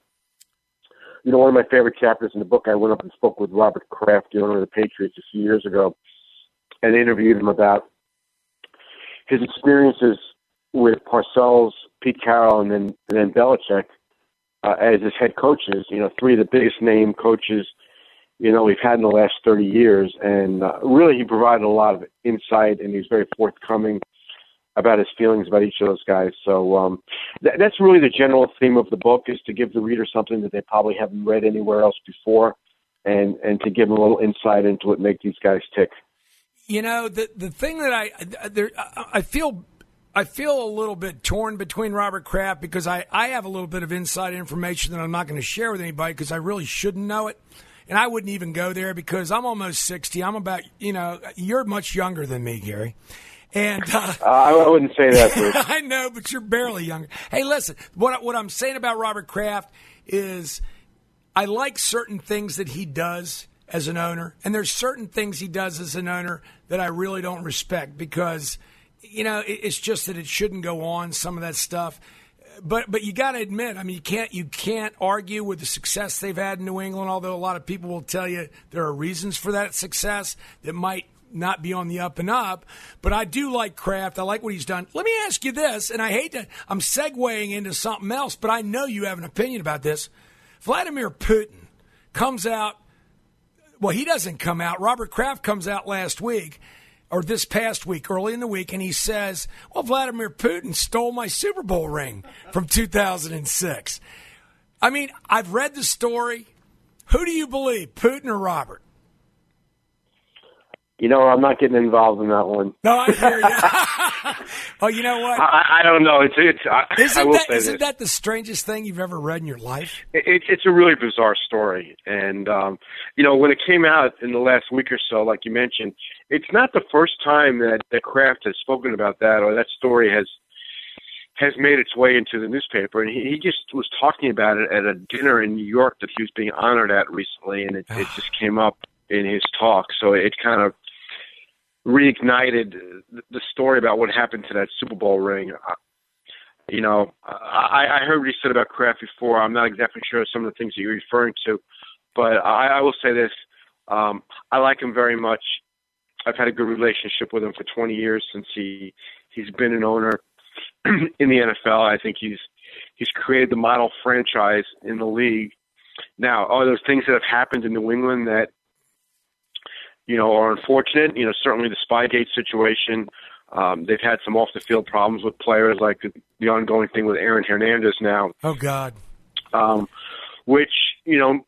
you know, one of my favorite chapters in the book, I went up and spoke with Robert Kraft, the owner of the Patriots, a few years ago, and interviewed him about his experiences with Parcells, Pete Carroll, and then and then Belichick uh, as his head coaches. You know, three of the biggest name coaches, you know, we've had in the last thirty years, and uh, really he provided a lot of insight, and he was very forthcoming about his feelings about each of those guys. So um, th- that's really the general theme of the book, is to give the reader something that they probably haven't read anywhere else before, and, and to give them a little insight into what makes these guys tick. You know, the the thing that I there, I feel I feel a little bit torn between Robert Kraft, because I, I have a little bit of inside information that I'm not going to share with anybody because I really shouldn't know it. And I wouldn't even go there because I'm almost sixty. I'm about, you know, you're much younger than me, Gary. And uh, uh, I wouldn't say that, Bruce. I know, but you're barely younger. Hey, listen, what what I'm saying about Robert Kraft is I like certain things that he does as an owner, and there's certain things he does as an owner that I really don't respect because, you know, it, it's just that it shouldn't go on, some of that stuff. But but you got to admit, I mean, you can't you can't argue with the success they've had in New England, although a lot of people will tell you there are reasons for that success that might not be on the up and up. But I do like Kraft. I like what he's done. Let me ask you this, and I hate to, I'm segueing into something else, but I know you have an opinion about this. Vladimir Putin comes out, well, he doesn't come out. Robert Kraft comes out last week, or this past week, early in the week, and he says, well, Vladimir Putin stole my Super Bowl ring from two thousand six. I mean, I've read the story. Who do you believe, Putin or Robert? You know, I'm not getting involved in that one. No, I hear you. Oh, you know what? I, I don't know. It's it's. I, isn't I will that, say isn't this. that the strangest thing you've ever read in your life? It, it's a really bizarre story, and um, you know, when it came out in the last week or so, like you mentioned, it's not the first time that that Kraft has spoken about that, or that story has has made its way into the newspaper. And he, he just was talking about it at a dinner in New York that he was being honored at recently, and it, it just came up in his talk. So it kind of reignited the story about what happened to that Super Bowl ring. You know, I, I heard what he said about Kraft before. I'm not exactly sure of some of the things that you're referring to, but I, I will say this. Um, I like him very much. I've had a good relationship with him for twenty years since he, he's been an owner in the N F L. I think he's he's created the model franchise in the league. Now, are there things that have happened in New England that, you know, are unfortunate? You know, certainly the Spygate situation. Um, they've had some off-the-field problems with players, like the, the ongoing thing with Aaron Hernandez now. Oh, God. Um, which, you know,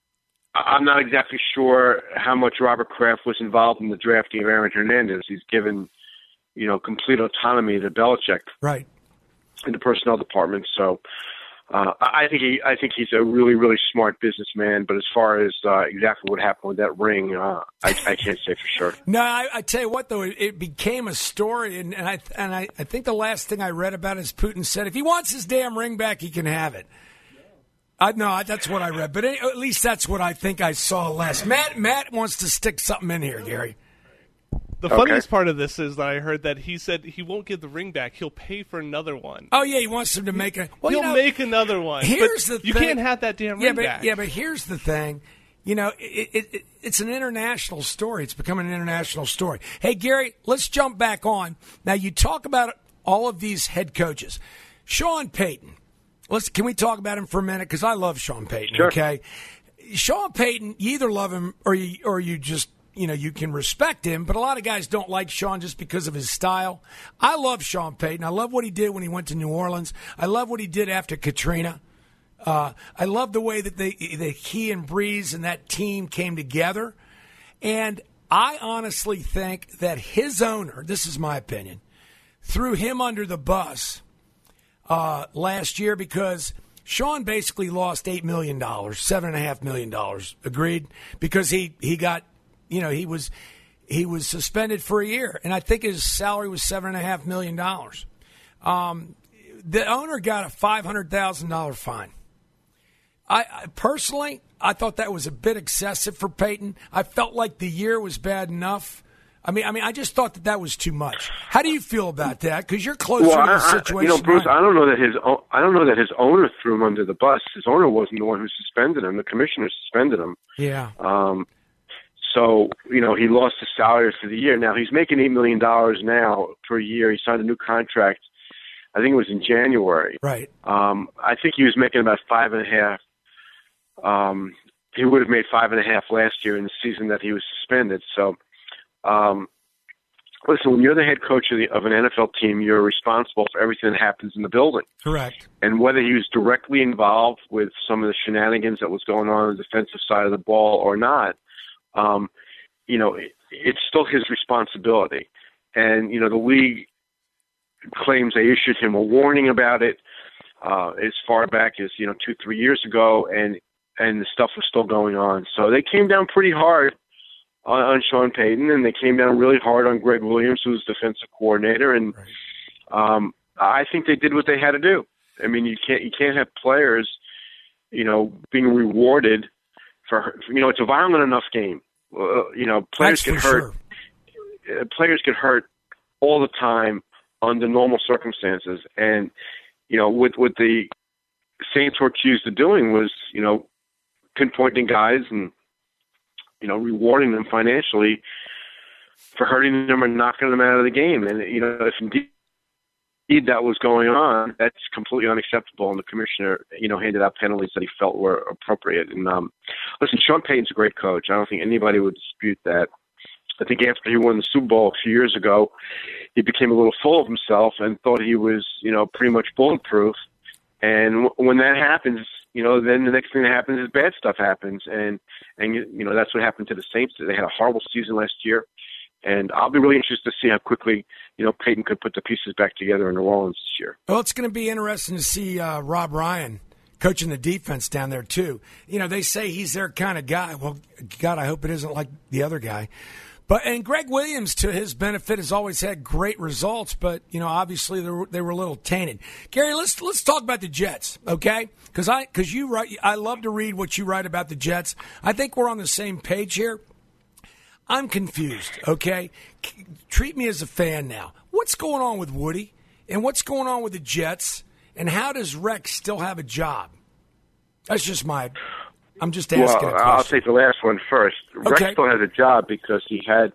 I'm not exactly sure how much Robert Kraft was involved in the drafting of Aaron Hernandez. He's given, you know, complete autonomy to Belichick. Right. In the personnel department. So uh, I think he, I think he's a really, really smart businessman. But as far as uh, exactly what happened with that ring, uh, I, I can't say for sure. No, I, I tell you what, though, it, it became a story, and, and I and I, I think the last thing I read about it is Putin said if he wants his damn ring back, he can have it. I, no, that's what I read, but at least that's what I think I saw last. Matt, Matt wants to stick something in here, Gary. The Okay. funniest part of this is that I heard that he said he won't give the ring back. He'll pay for another one. Oh yeah, he wants them to make a. Well, He'll you know, make another one. Here's but the you thing. can't have that damn yeah, ring but, back. Yeah, but here's the thing. You know, it, it, it, it's an international story. It's becoming an international story. Hey, Gary, let's jump back on. Now, you talk about all of these head coaches. Sean Payton. Let's can we talk about him for a minute? Because I love Sean Payton. Sure. Okay, Sean Payton. You either love him or you or you just. You know, you can respect him, but a lot of guys don't like Sean just because of his style. I love Sean Payton. I love what he did when he went to New Orleans. I love what he did after Katrina. Uh, I love the way that they, that he and Breeze and that team came together. And I honestly think that his owner, this is my opinion, threw him under the bus uh, last year because Sean basically lost eight million dollars, seven point five million dollars. Agreed? Because he, he got... You know, he was he was suspended for a year, and I think his salary was seven and a half million dollars. Um, the owner got a five hundred thousand dollar fine. I, I personally, I thought that was a bit excessive for Peyton. I felt like the year was bad enough. I mean, I mean, I just thought that that was too much. How do you feel about that? Because you're closer well, to the I, situation. I, you know, Bruce, I don't know that his o- I don't know that his owner threw him under the bus. His owner wasn't the one who suspended him. The commissioner suspended him. Yeah. Um, So, you know, he lost his salary for the year. Now, he's making eight million dollars now per year. He signed a new contract, I think it was in January. Right. Um, I think he was making about five and a half. Um, he would have made five and a half last year in the season that he was suspended. So, um, listen, when you're the head coach of, the, of an N F L team, you're responsible for everything that happens in the building. Correct. And whether he was directly involved with some of the shenanigans that was going on on the defensive side of the ball or not, Um, you know, it, it's still his responsibility. And, you know, the league claims they issued him a warning about it uh, as far back as, you know, two, three years ago, and, and the stuff was still going on. So they came down pretty hard on, on Sean Payton, and they came down really hard on Greg Williams, who's defensive coordinator. And Right. um, I think they did what they had to do. I mean, you can't you can't have players, you know, being rewarded for, you know, it's a violent enough game. Uh, you know, players That's get for hurt. sure. Uh, players get hurt all the time under normal circumstances, and you know, what what the Saints were accused of doing was, you know, pinpointing guys and, you know, rewarding them financially for hurting them or knocking them out of the game. And you know, if indeed that was going on, that's completely unacceptable. And the commissioner, you know, handed out penalties that he felt were appropriate. And um, listen, Sean Payton's a great coach. I don't think anybody would dispute that. I think after he won the Super Bowl a few years ago, he became a little full of himself and thought he was, you know, pretty much bulletproof. And w- when that happens, you know, then the next thing that happens is bad stuff happens, and and you, you know that's what happened to the Saints. They had a horrible season last year, and I'll be really interested to see how quickly you know Peyton could put the pieces back together in New Orleans this year. Well, it's going to be interesting to see uh, Rob Ryan coaching the defense down there too. You know, they say he's their kind of guy. Well, God, I hope it isn't like the other guy. But and Greg Williams, to his benefit, has always had great results. But you know, obviously they were, they were a little tainted. Gary, let's let's talk about the Jets, okay? Because I because you write, I love to read what you write about the Jets. I think we're on the same page here. I'm confused, okay? C- treat me as a fan now. What's going on with Woody, and what's going on with the Jets, and how does Rex still have a job? That's just my. I'm just asking. Well, I'll take the last one first. Okay. Rex still has a job because he had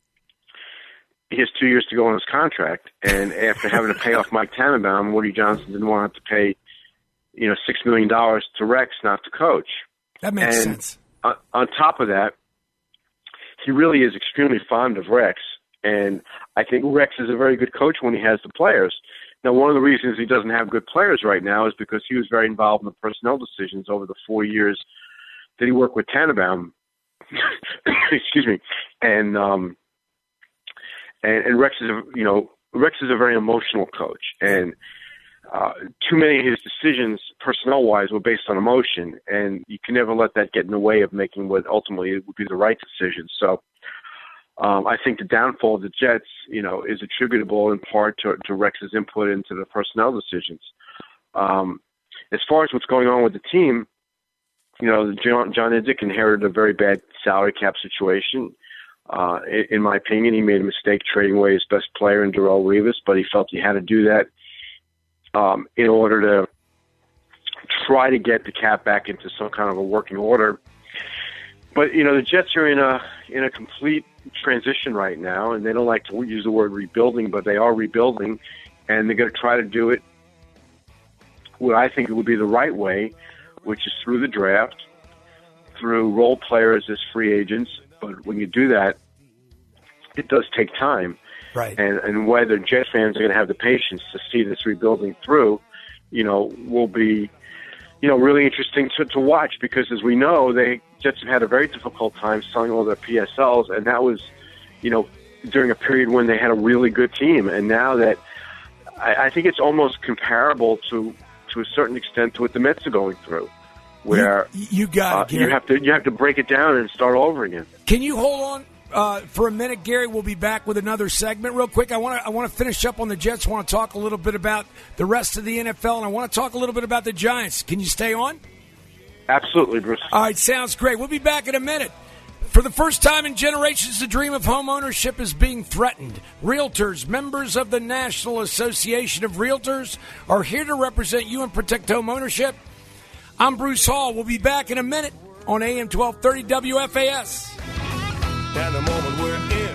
he has two years to go on his contract, and after having to pay off Mike Tannenbaum, Woody Johnson didn't want to pay, you know, six million dollars to Rex not to coach. That makes and sense. On, on top of that, he really is extremely fond of Rex, and I think Rex is a very good coach when he has the players. Now, one of the reasons he doesn't have good players right now is because he was very involved in the personnel decisions over the four years that he worked with Tannenbaum. Excuse me, and um, and and Rex is a you know Rex is a very emotional coach, and uh, too many of his decisions, personnel wise, were based on emotion, and you can never let that get in the way of making what ultimately would be the right decision. So. Um, I think the downfall of the Jets, you know, is attributable in part to, to Rex's input into the personnel decisions. Um, as far as what's going on with the team, you know, John, John Idzik inherited a very bad salary cap situation. Uh, in, in my opinion, he made a mistake trading away his best player in Darrelle Revis, but he felt he had to do that um, in order to try to get the cap back into some kind of a working order. But, you know, the Jets are in a in a complete transition right now, and they don't like to use the word rebuilding, but they are rebuilding, and they're going to try to do it what I think it would be the right way, which is through the draft, through role players as free agents. But when you do that, it does take time. Right. And, and whether Jet fans are going to have the patience to see this rebuilding through, you know, will be, you know, really interesting to, to watch, because as we know, they Jets have had a very difficult time selling all their P S Ls, and that was, you know, during a period when they had a really good team. And now that I, I think it's almost comparable to to a certain extent to what the Mets are going through, where you, you got uh, you have to you have to break it down and start over again. Can you hold on uh, for a minute, Gary? We'll be back with another segment real quick. I want to I want to finish up on the Jets. I want to talk a little bit about the rest of the N F L, and I want to talk a little bit about the Giants. Can you stay on? Absolutely, Bruce. All right, sounds great. We'll be back in a minute. For the first time in generations, the dream of home ownership is being threatened. Realtors, members of the National Association of Realtors, are here to represent you and protect home ownership. I'm Bruce Hall. We'll be back in a minute on A M twelve thirty W F A S. And the moment we're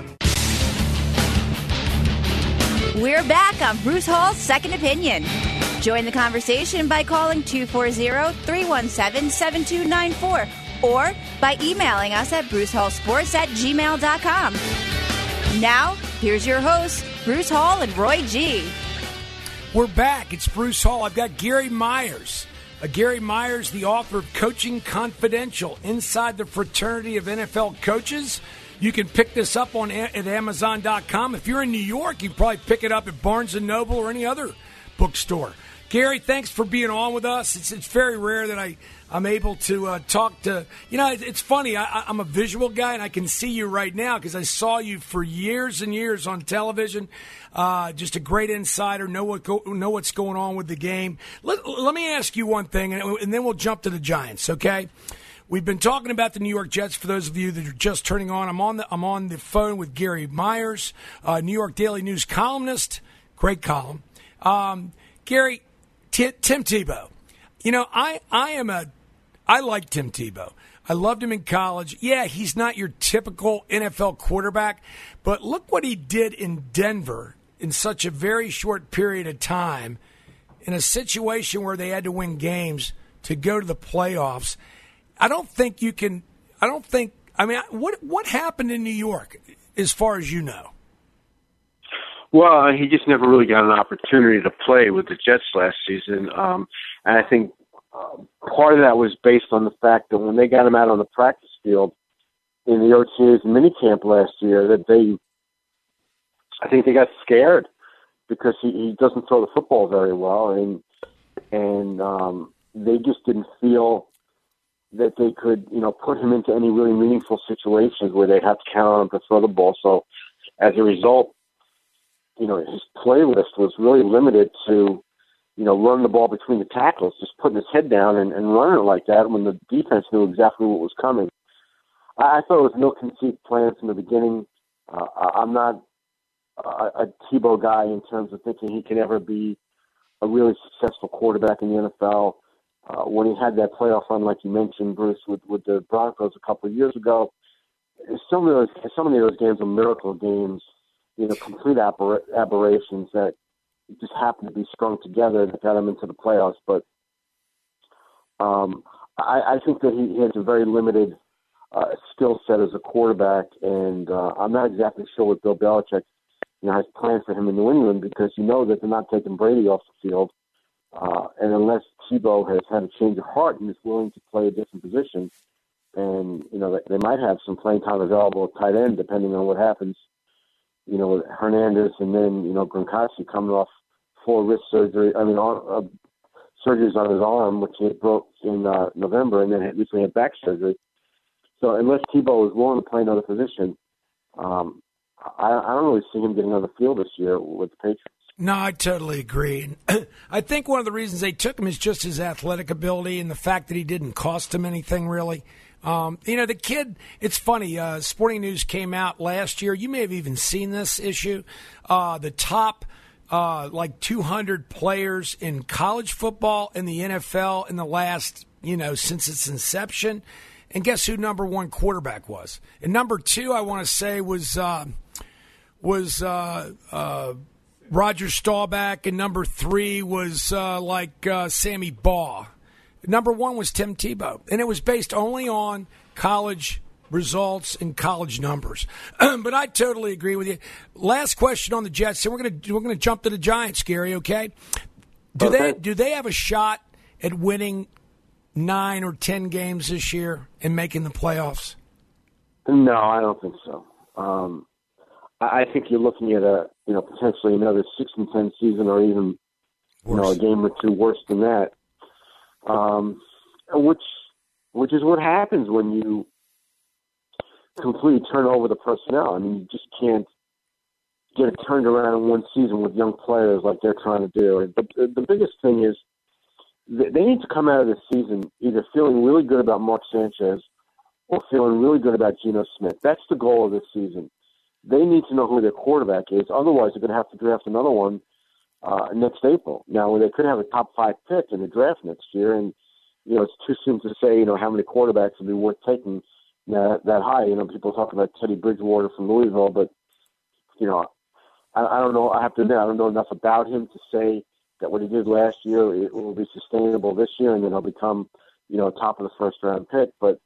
in. We're back on Bruce Hall's Second Opinion. Join the conversation by calling two four zero, three one seven, seven two nine four or by emailing us at brucehallsports at gmail dot com. Now, here's your hosts, Bruce Hall and Roy G. We're back. It's Bruce Hall. I've got Gary Myers. Uh, Gary Myers, the author of Coaching Confidential, Inside the Fraternity of N F L Coaches. You can pick this up on at amazon dot com. If you're in New York, you can probably pick it up at Barnes and Noble or any other bookstore. Gary, thanks for being on with us. It's it's very rare that I, I'm able to uh, talk to, you know, it, it's funny. I, I'm a visual guy, and I can see you right now because I saw you for years and years on television. Uh, just a great insider, know what go, know what's going on with the game. Let, let me ask you one thing, and, and then we'll jump to the Giants, okay? We've been talking about the New York Jets. For those of you that are just turning on, I'm on the I'm on the phone with Gary Myers, uh, New York Daily News columnist. Great column. Um, Gary, T- Tim Tebow. You know, I, I am a I like Tim Tebow. I loved him in college. Yeah, he's not your typical N F L quarterback, but look what he did in Denver in such a very short period of time, in a situation where they had to win games to go to the playoffs. I don't think you can. I don't think. I mean, what what happened in New York, as far as you know? Well, he just never really got an opportunity to play with the Jets last season, um, and I think uh, part of that was based on the fact that when they got him out on the practice field in the O T As and minicamp last year, that they, I think they got scared because he, he doesn't throw the football very well, and and um, they just didn't feel that they could, you know, put him into any really meaningful situations where they'd have to count on him to throw the ball. So as a result, you know, his play list was really limited to, you know, running the ball between the tackles, just putting his head down and, and running it like that when the defense knew exactly what was coming. I, I thought it was no conceit plan from the beginning. Uh, I, I'm not a, a Tebow guy in terms of thinking he can ever be a really successful quarterback in the N F L. Uh, when he had that playoff run, like you mentioned, Bruce, with, with the Broncos a couple of years ago, so many of those, so many of those games were miracle games, you know, complete aber- aberrations that just happened to be strung together that got him into the playoffs. But um, I, I think that he, he has a very limited uh, skill set as a quarterback, and uh, I'm not exactly sure what Bill Belichick, you know, has planned for him in New England, because you know that they're not taking Brady off the field. Uh, and unless Tebow has had a change of heart and is willing to play a different position, and, you know, they, they might have some playing time available at tight end, depending on what happens, you know, with Hernandez and then, you know, Gronkowski coming off full wrist surgery, I mean, uh, surgeries on his arm, which he broke in uh, November, and then had, recently had back surgery. So unless Tebow is willing to play another position, um, I, I don't really see him getting on the field this year with the Patriots. No, I totally agree. I think one of the reasons they took him is just his athletic ability and the fact that he didn't cost him anything, really. Um, you know, the kid, it's funny, uh, Sporting News came out last year. You may have even seen this issue. Uh, the top, uh, like two hundred players in college football in the N F L in the last, you know, since its inception. And guess who number one quarterback was? And number two, I want to say, was, uh, was, uh, uh, Roger Staubach, and number three was uh, like uh, Sammy Baugh. Number one was Tim Tebow, and it was based only on college results and college numbers. But I totally agree with you. Last question on the Jets, and we're going to we're going to jump to the Giants, Gary. Okay? Do okay. they do they have a shot at winning nine or ten games this year and making the playoffs? No, I don't think so. Um, I think you're looking at a, you know, potentially another six and ten season, or even, you know, a game or two worse than that. Um, which, which is what happens when you completely turn over the personnel. I mean, you just can't get it turned around in one season with young players like they're trying to do. But the, the biggest thing is they need to come out of this season either feeling really good about Mark Sanchez or feeling really good about Geno Smith. That's the goal of this season. They need to know who their quarterback is. Otherwise, they're going to have to draft another one uh, next April. Now, they could have a top five pick in the draft next year, and, you know, it's too soon to say, you know, how many quarterbacks would be worth taking that, that high. You know, people talk about Teddy Bridgewater from Louisville, but, you know, I, I don't know. I have to admit, I don't know enough about him to say that what he did last year, it will be sustainable this year, and then he'll become, you know, top of the first round pick. But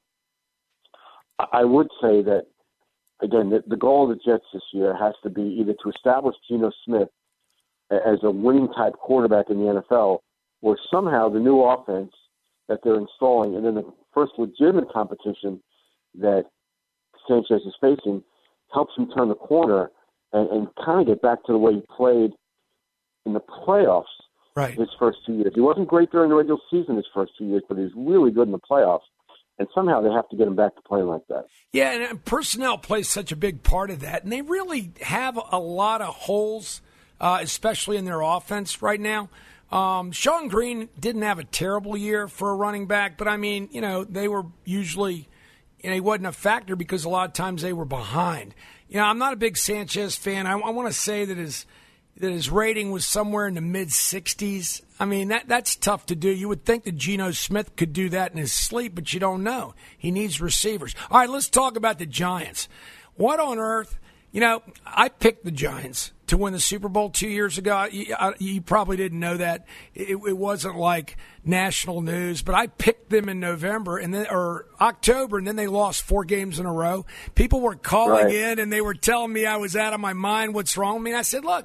I would say that, again, the, the goal of the Jets this year has to be either to establish Geno Smith as a winning-type quarterback in the N F L, or somehow the new offense that they're installing, and then the first legitimate competition that Sanchez is facing, helps him turn the corner and, and kind of get back to the way he played in the playoffs right. his first two years. He wasn't great during the regular season his first two years, but he was really good in the playoffs. And somehow they have to get him back to playing like that. Yeah, and personnel plays such a big part of that. And they really have a lot of holes, uh, especially in their offense right now. Um, Sean Green didn't have a terrible year for a running back, but, I mean, you know, they were usually, you know, he wasn't a factor because a lot of times they were behind. You know, I'm not a big Sanchez fan. I, I want to say that his that his rating was somewhere in the mid sixties. I mean, that that's tough to do. You would think that Geno Smith could do that in his sleep, but you don't know. He needs receivers. All right, let's talk about the Giants. What on earth? You know, I picked the Giants to win the Super Bowl two years ago. You, I, you probably didn't know that. It, it wasn't like national news, but I picked them in November and then or October, and then they lost four games in a row. People were calling right. in, and they were telling me I was out of my mind. What's wrong with me? And I said, look,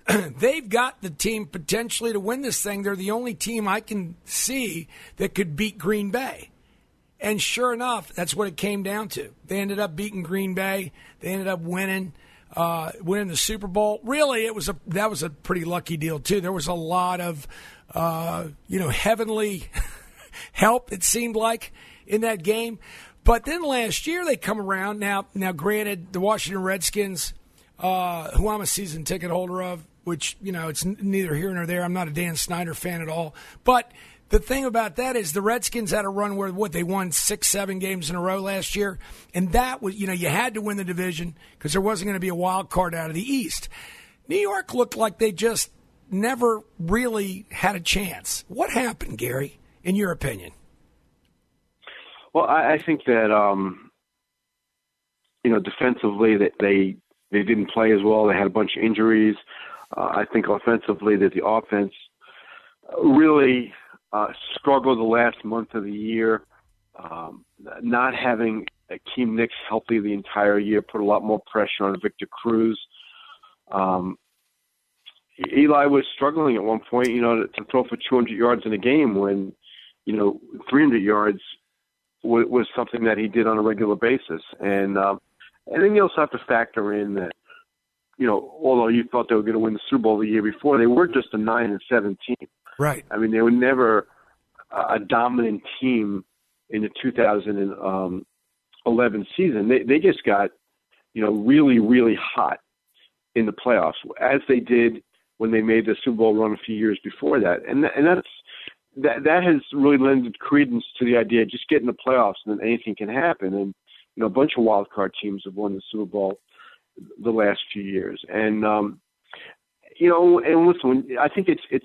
they've got the team potentially to win this thing. They're the only team I can see that could beat Green Bay. And sure enough, that's what it came down to. They ended up beating Green Bay. They ended up winning, uh, winning the Super Bowl. Really, it was a that was a pretty lucky deal too. There was a lot of, uh, you know, heavenly help. It seemed like in that game. But then last year they come around. Now, now, granted, the Washington Redskins, uh, who I'm a season ticket holder of, which you know it's neither here nor there. I'm not a Dan Snyder fan at all, but. The thing about that is the Redskins had a run where, what, they won six, seven games in a row last year. And that was, you know, you had to win the division because there wasn't going to be a wild card out of the East. New York looked like they just never really had a chance. What happened, Gary, in your opinion? Well, I, I think that, um, you know, defensively that they, they didn't play as well. They had a bunch of injuries. Uh, I think offensively that the offense really – Uh, struggled the last month of the year. Um, not having Akeem Nicks healthy the entire year put a lot more pressure on Victor Cruz. Um, Eli was struggling at one point, you know, to, to throw for two hundred yards in a game when, you know, three hundred yards w- was something that he did on a regular basis. And, um, and then you also have to factor in that, you know, although you thought they were going to win the Super Bowl the year before, they were just a nine and seven team. Right. I mean, they were never a dominant team in the two thousand eleven season. They they just got, you know, really, really hot in the playoffs, as they did when they made the Super Bowl run a few years before that. And and that's that that has really lended credence to the idea of just get in the playoffs and then anything can happen. And you know, a bunch of wild card teams have won the Super Bowl the last few years. And um, you know, and listen, I think it's it's.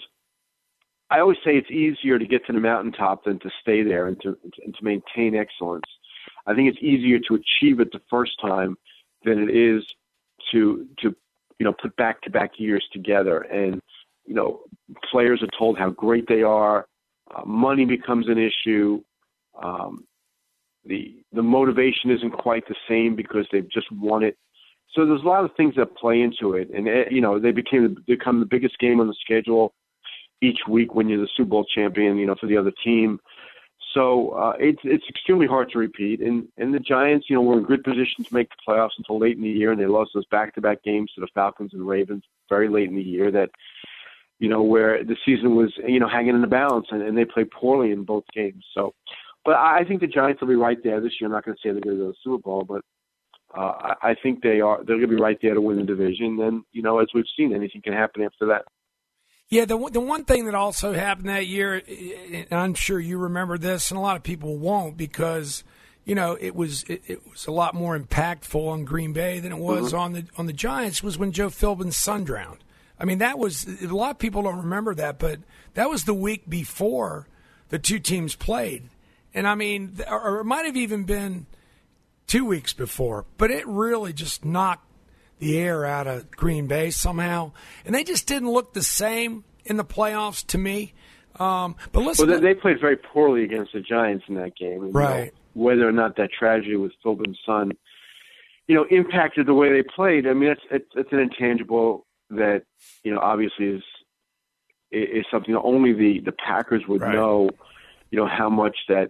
I always say it's easier to get to the mountaintop than to stay there and to and to maintain excellence. I think it's easier to achieve it the first time than it is to to you know put back to back years together. And you know players are told how great they are. Uh, money becomes an issue. Um, the the motivation isn't quite the same because they've just won it. So there's a lot of things that play into it. And you know they became become the biggest game on the schedule each week when you're the Super Bowl champion, you know, for the other team. So uh, it's it's extremely hard to repeat. And and the Giants, you know, were in good position to make the playoffs until late in the year, and they lost those back-to-back games to the Falcons and Ravens very late in the year. That you know where the season was, you know, hanging in the balance, and, and they played poorly in both games. So, but I think the Giants will be right there this year. I'm not going to say they're going to go to the Super Bowl, but uh, I, I think they are. They're going to be right there to win the division. And you know, as we've seen, anything can happen after that. Yeah, the the one thing that also happened that year, and I'm sure you remember this, and a lot of people won't, because you know it was it, it was a lot more impactful on Green Bay than it was mm-hmm. on the on the Giants. Was when Joe Philbin's son drowned. I mean, that was a lot of people don't remember that, but that was the week before the two teams played, and I mean, or it might have even been two weeks before, but it really just knocked the air out of Green Bay somehow, and they just didn't look the same in the playoffs to me. Um, but listen, well, they, they played very poorly against the Giants in that game, and, right? You know, whether or not that tragedy with Philbin's son, you know, impacted the way they played. I mean, it's it's, it's an intangible that you know obviously is is something that only the the Packers would right. know. You know how much that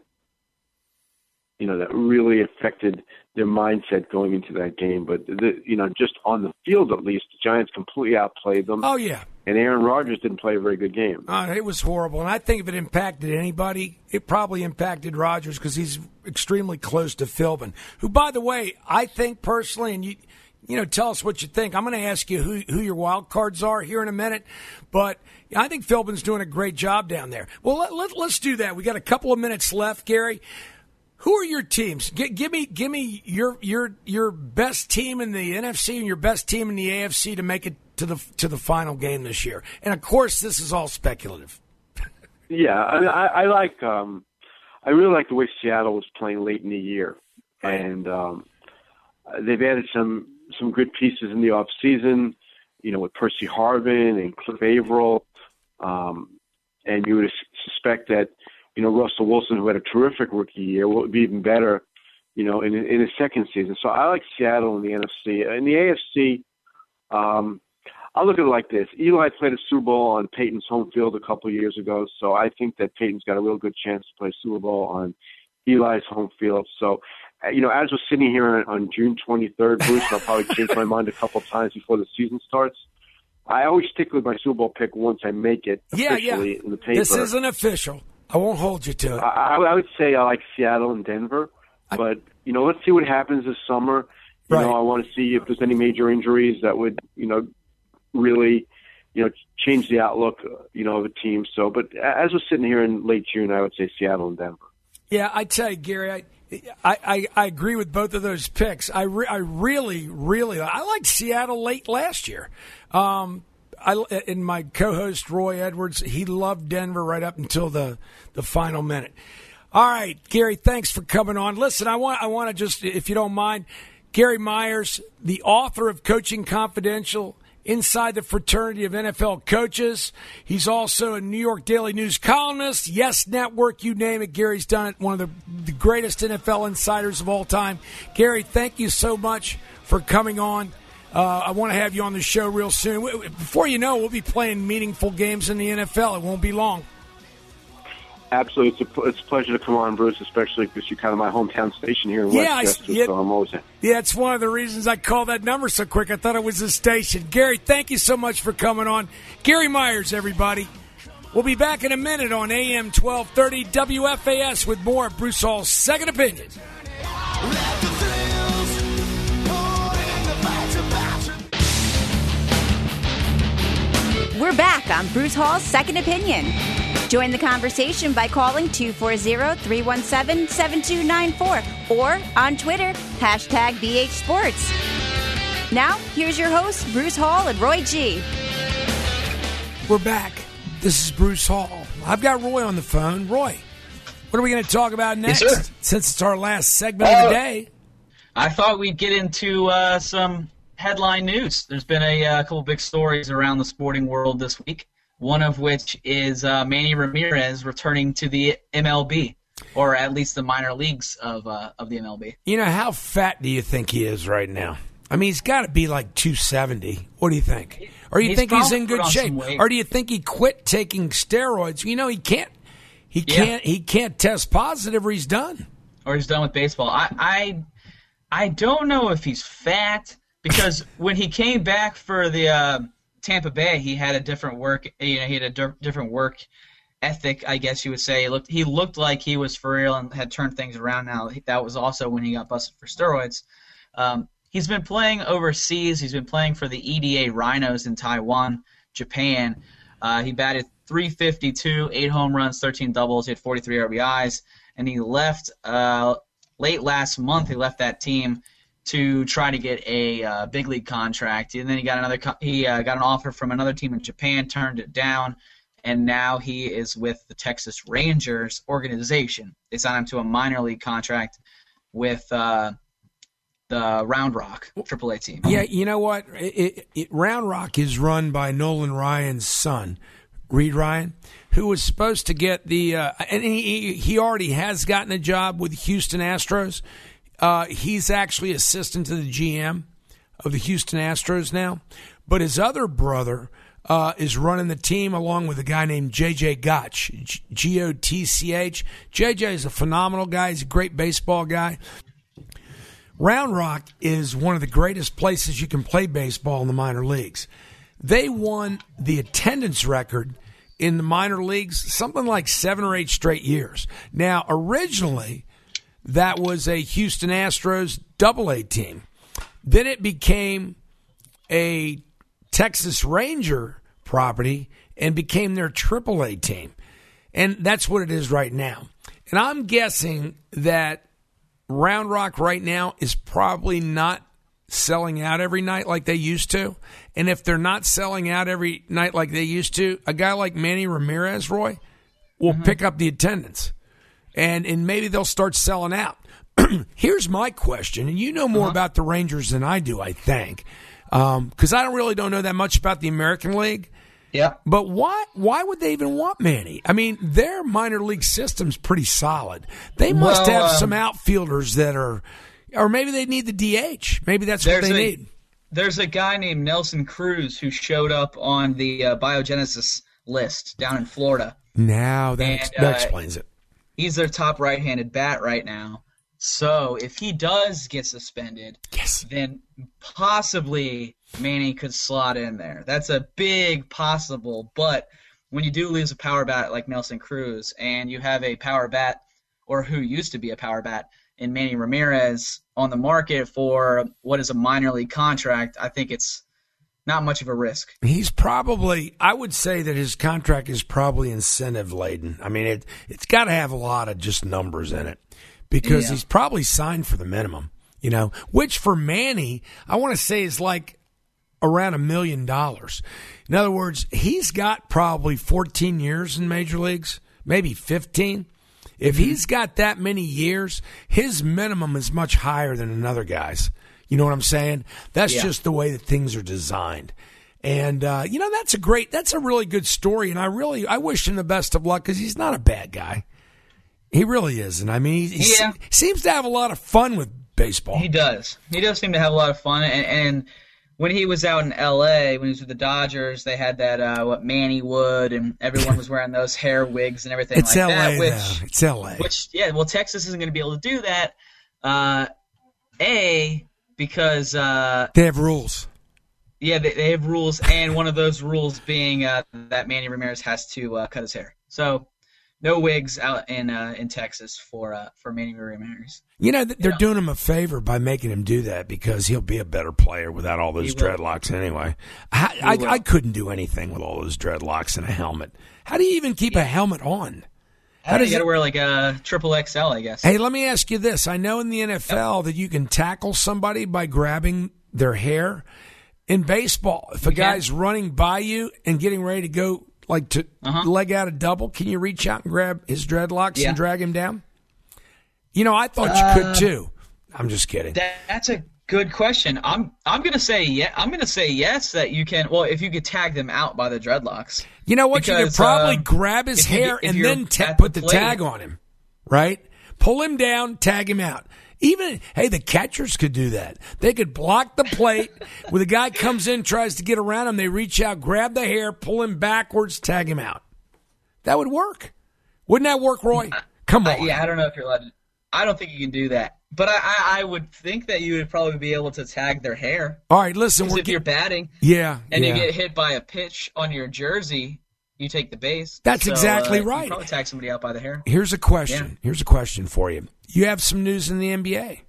you know that really affected their mindset going into that game. But, the, you know, just on the field at least, the Giants completely outplayed them. Oh, yeah. And Aaron Rodgers didn't play a very good game. Uh, it was horrible. And I think if it impacted anybody, it probably impacted Rodgers because he's extremely close to Philbin, who, by the way, I think personally, and you you know, tell us what you think. I'm going to ask you who, who your wild cards are here in a minute. But I think Philbin's doing a great job down there. Well, let, let, let's do that. We got a couple of minutes left, Gary. Who are your teams? G- give me, give me your your your best team in the N F C and your best team in the A F C to make it to the to the final game this year. And of course, this is all speculative. Yeah, I, I, I like. Um, I really like the way Seattle was playing late in the year, and um, they've added some some good pieces in the off season. You know, with Percy Harvin and Cliff Averill, um, and you would suspect that. You know, Russell Wilson, who had a terrific rookie year, will be even better, you know, in in his second season. So I like Seattle in the N F C. In the A F C, um, I look at it like this. Eli played a Super Bowl on Peyton's home field a couple of years ago, so I think that Peyton's got a real good chance to play Super Bowl on Eli's home field. So, you know, as we're sitting here on, on June twenty-third, Bruce, I'll probably change my mind a couple of times before the season starts. I always stick with my Super Bowl pick once I make it officially yeah, yeah. in the paper. This isn't official. I won't hold you to it. I, I would say I like Seattle and Denver, I, but, you know, let's see what happens this summer. You right. know, I want to see if there's any major injuries that would, you know, really, you know, change the outlook, you know, of a team. So, but as we're sitting here in late June, I would say Seattle and Denver. Yeah, I tell you, Gary, I I, I, I agree with both of those picks. I, re, I really, really, I liked Seattle late last year. Um, I, and my co-host Roy Edwards, he loved Denver right up until the, the final minute. All right, Gary, thanks for coming on. Listen, I want I want to just, if you don't mind, Gary Myers, the author of Coaching Confidential, Inside the Fraternity of N F L Coaches. He's also a New York Daily News columnist. Yes Network, you name it. Gary's done it. One of the, the greatest N F L insiders of all time. Gary, thank you so much for coming on. Uh, I want to have you on the show real soon. Before you know, we'll be playing meaningful games in the N F L. It won't be long. Absolutely. It's a, it's a pleasure to come on, Bruce, especially because you're kind of my hometown station here in yeah, Westchester, I, yeah, so I'm always in. Yeah, it's one of the reasons I called that number so quick. I thought it was the station. Gary, thank you so much for coming on. Gary Myers, everybody. We'll be back in a minute on A M twelve thirty W F A S with more of Bruce Hall's Second Opinion. We're back on Bruce Hall's Second Opinion. Join the conversation by calling two four zero, three one seven, seven two nine four or on Twitter, hashtag B H Sports. Now, here's your hosts, Bruce Hall and Roy G. We're back. This is Bruce Hall. I've got Roy on the phone. Roy, what are we going to talk about next? Yes, since it's our last segment uh, of the day. I thought we'd get into uh, some headline news. There's been a uh, couple big stories around the sporting world this week. One of which is uh, Manny Ramirez returning to the M L B, or at least the minor leagues of uh, of the M L B. You know, how fat do you think he is right now? I mean, he's got to be like two seventy. What do you think? Or do you he's think he's in good shape? Weight. Or do you think he quit taking steroids? You know, he can't. He can't. Yeah. He can't test positive, or he's done. Or he's done with baseball. I I, I don't know if he's fat, because when he came back for the. Uh, Tampa Bay, he had a different work. You know, he had a di- different work ethic, I guess you would say. He looked, he looked like he was for real and had turned things around. Now that was also when he got busted for steroids. Um, he's been playing overseas. He's been playing for the E D A Rhinos in Taiwan, Japan. Uh, he batted three fifty-two, eight home runs, thirteen doubles. He had forty-three R B Is, and he left uh, late last month. He left that team to try to get a uh, big league contract, and then he got another. Co- he uh, got an offer from another team in Japan, turned it down, and now he is with the Texas Rangers organization. They signed him to a minor league contract with uh, the Round Rock triple A team. Yeah, you know what? It, it, it, Round Rock is run by Nolan Ryan's son, Reed Ryan, who was supposed to get the uh, – and he, he already has gotten a job with Houston Astros. Uh, he's actually assistant to the G M of the Houston Astros now. But his other brother uh, is running the team along with a guy named J J Gotch, G O T C H. J J is a phenomenal guy. He's a great baseball guy. Round Rock is one of the greatest places you can play baseball in the minor leagues. They won the attendance record in the minor leagues something like seven or eight straight years. Now, originally, that was a Houston Astros double A team. Then it became a Texas Ranger property and became their triple A team. And that's what it is right now. And I'm guessing that Round Rock right now is probably not selling out every night like they used to. And if they're not selling out every night like they used to, a guy like Manny Ramirez, Roy, will mm-hmm. pick up the attendance. And and maybe they'll start selling out. Here's my question, and you know more uh-huh. about the Rangers than I do, I think, because um, I don't really don't know that much about the American League. Yeah. But why why would they even want Manny? I mean, their minor league system's pretty solid. They must well, have um, some outfielders that are, or maybe they need the D H. Maybe that's what they a, need. there's a guy named Nelson Cruz who showed up on the uh, biogenesis list down in Florida. Now that, And, ex- that uh, explains it. He's their top right-handed bat right now. So if he does get suspended, yes. then possibly Manny could slot in there. That's a big possible. But when you do lose a power bat like Nelson Cruz and you have a power bat, or who used to be a power bat, in Manny Ramirez on the market for what is a minor league contract, I think it's not much of a risk. He's probably, I would say that his contract is probably incentive laden. I mean, it, it's got to have a lot of just numbers in it because Yeah. he's probably signed for the minimum, you know, which for Manny, I want to say is like around a million dollars. In other words, he's got probably fourteen years in major leagues, maybe fifteen. If he's got that many years, his minimum is much higher than another guy's. You know what I'm saying? That's Yeah. just the way that things are designed. And, uh, you know, that's a great, that's a really good story. And I really, I wish him the best of luck because he's not a bad guy. He really isn't. I mean, he, Yeah. he seems to have a lot of fun with baseball. He does. He does seem to have a lot of fun. And, and when he was out in L A, when he was with the Dodgers, they had that, uh, what, Manny Wood, and everyone was wearing those hair wigs and everything It's like L A that. Which, now. It's L A. Which, yeah, well, Texas isn't going to be able to do that. Uh, A, because uh, They have rules. yeah, they, they have rules, and one of those rules being uh, that Manny Ramirez has to uh, cut his hair. So no wigs out in uh, in Texas for uh, for Manny Ramirez. You know, they're Yeah. doing him a favor by making him do that because he'll be a better player without all those He will. dreadlocks anyway. I, I, will. I couldn't do anything with all those dreadlocks and a helmet. How do you even keep a helmet on? How you does got to it, wear like a triple X L, I guess. hey, let me ask you this. I know in the N F L that you can tackle somebody by grabbing their hair. In baseball, if a You can. guy's running by you and getting ready to go, like to Uh-huh. leg out a double, can you reach out and grab his dreadlocks Yeah. and drag him down? You know, I thought you Uh, could too. I'm just kidding. That, that's a good question. I'm I'm gonna say yeah. I'm gonna say yes that you can. Well, if you could tag them out by the dreadlocks. You know what? you could Because, probably um, grab his if you- hair if and you're then ta- at put the the plate- tag on him, right? Pull him down, tag him out. Even, hey, the catchers could do that. They could block the plate. When the guy comes in, tries to get around him, they reach out, grab the hair, pull him backwards, tag him out. That would work. Wouldn't that work, Roy? Come on. Uh, yeah, I don't know if you're allowed to. I don't think you can do that. But I, I, I would think that you would probably be able to tag their hair. All right, listen. 'Cause We're if you're get- batting yeah, and yeah. you get hit by a pitch on your jersey, you take the base. That's So, exactly uh, you right. probably tag somebody out by the hair. Here's a question. Yeah. Here's a question for you. You have some news in the N B A.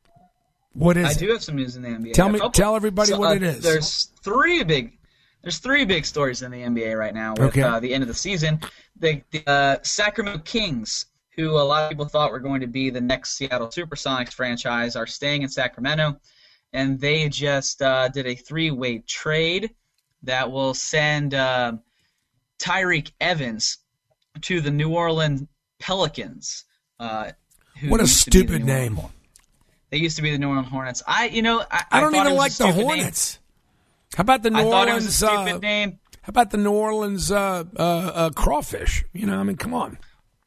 What is I it? do have some news in the N B A. Tell A me- couple- tell everybody what uh, it is. There's three big. There's three big stories in the N B A right now with Okay. uh, the end of the season. The, the uh, Sacramento Kings, who a lot of people thought were going to be the next Seattle SuperSonics franchise, are staying in Sacramento, and they just uh, did a three-way trade that will send uh, Tyreek Evans to the New Orleans Pelicans. Uh, who What a used to be the stupid New Orleans name. Hornets. They used to be the New Orleans Hornets. I, you know, I, I don't thought even it was like a the stupid Hornets. How about the New Name. I thought Orleans? it was a stupid uh, name. How about the New Orleans uh, uh, uh, crawfish? You know, I mean, come on.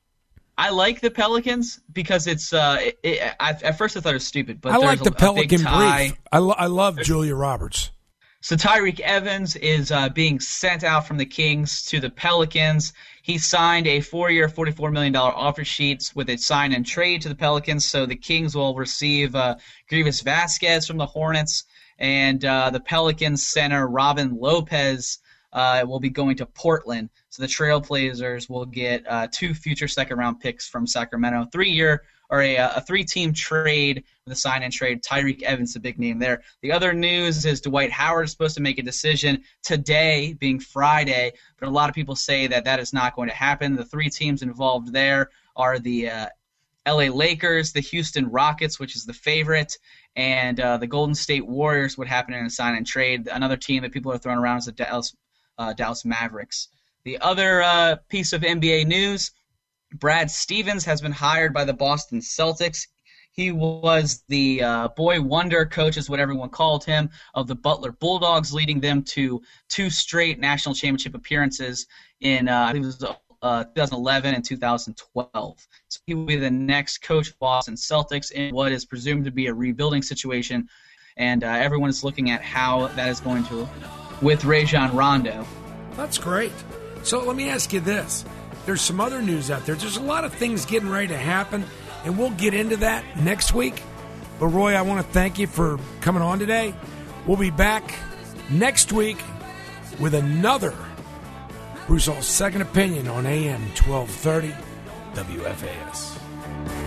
I like the Pelicans because it's. Uh, it, it, I, at first, I thought it was stupid, but I there's like a, the a big Pelican tie. brief. I, lo- I love Julia Roberts. So Tyreek Evans is uh, being sent out from the Kings to the Pelicans. He signed a four-year, forty-four million dollars offer sheet with a sign and trade to the Pelicans. So the Kings will receive uh, Grievous Vasquez from the Hornets, and uh, the Pelicans center Robin Lopez uh, will be going to Portland. So the Trailblazers will get uh, two future second-round picks from Sacramento, three-year or a, a three-team trade with a sign-and trade. Tyreek Evans, the big name there. The other news is Dwight Howard is supposed to make a decision today, being Friday, but a lot of people say that that is not going to happen. The three teams involved there are the uh, L A Lakers, the Houston Rockets, which is the favorite, and uh, the Golden State Warriors would happen in a sign-and trade. Another team that people are throwing around is the Dallas, uh, Dallas Mavericks. The other uh, piece of N B A news, Brad Stevens has been hired by the Boston Celtics. He was the uh, boy wonder coach, is what everyone called him, of the Butler Bulldogs, leading them to two straight national championship appearances in uh, I think it was uh, twenty eleven and two thousand twelve. So he will be the next coach of Boston Celtics in what is presumed to be a rebuilding situation. and uh, everyone is looking at how that is going to, with Rajon Rondo. That's great. So let me ask you this. There's some other news out there. There's a lot of things getting ready to happen, and we'll get into that next week. But, Roy, I want to thank you for coming on today. We'll be back next week with another Bruce Hall's Second Opinion on A M twelve thirty W F A S.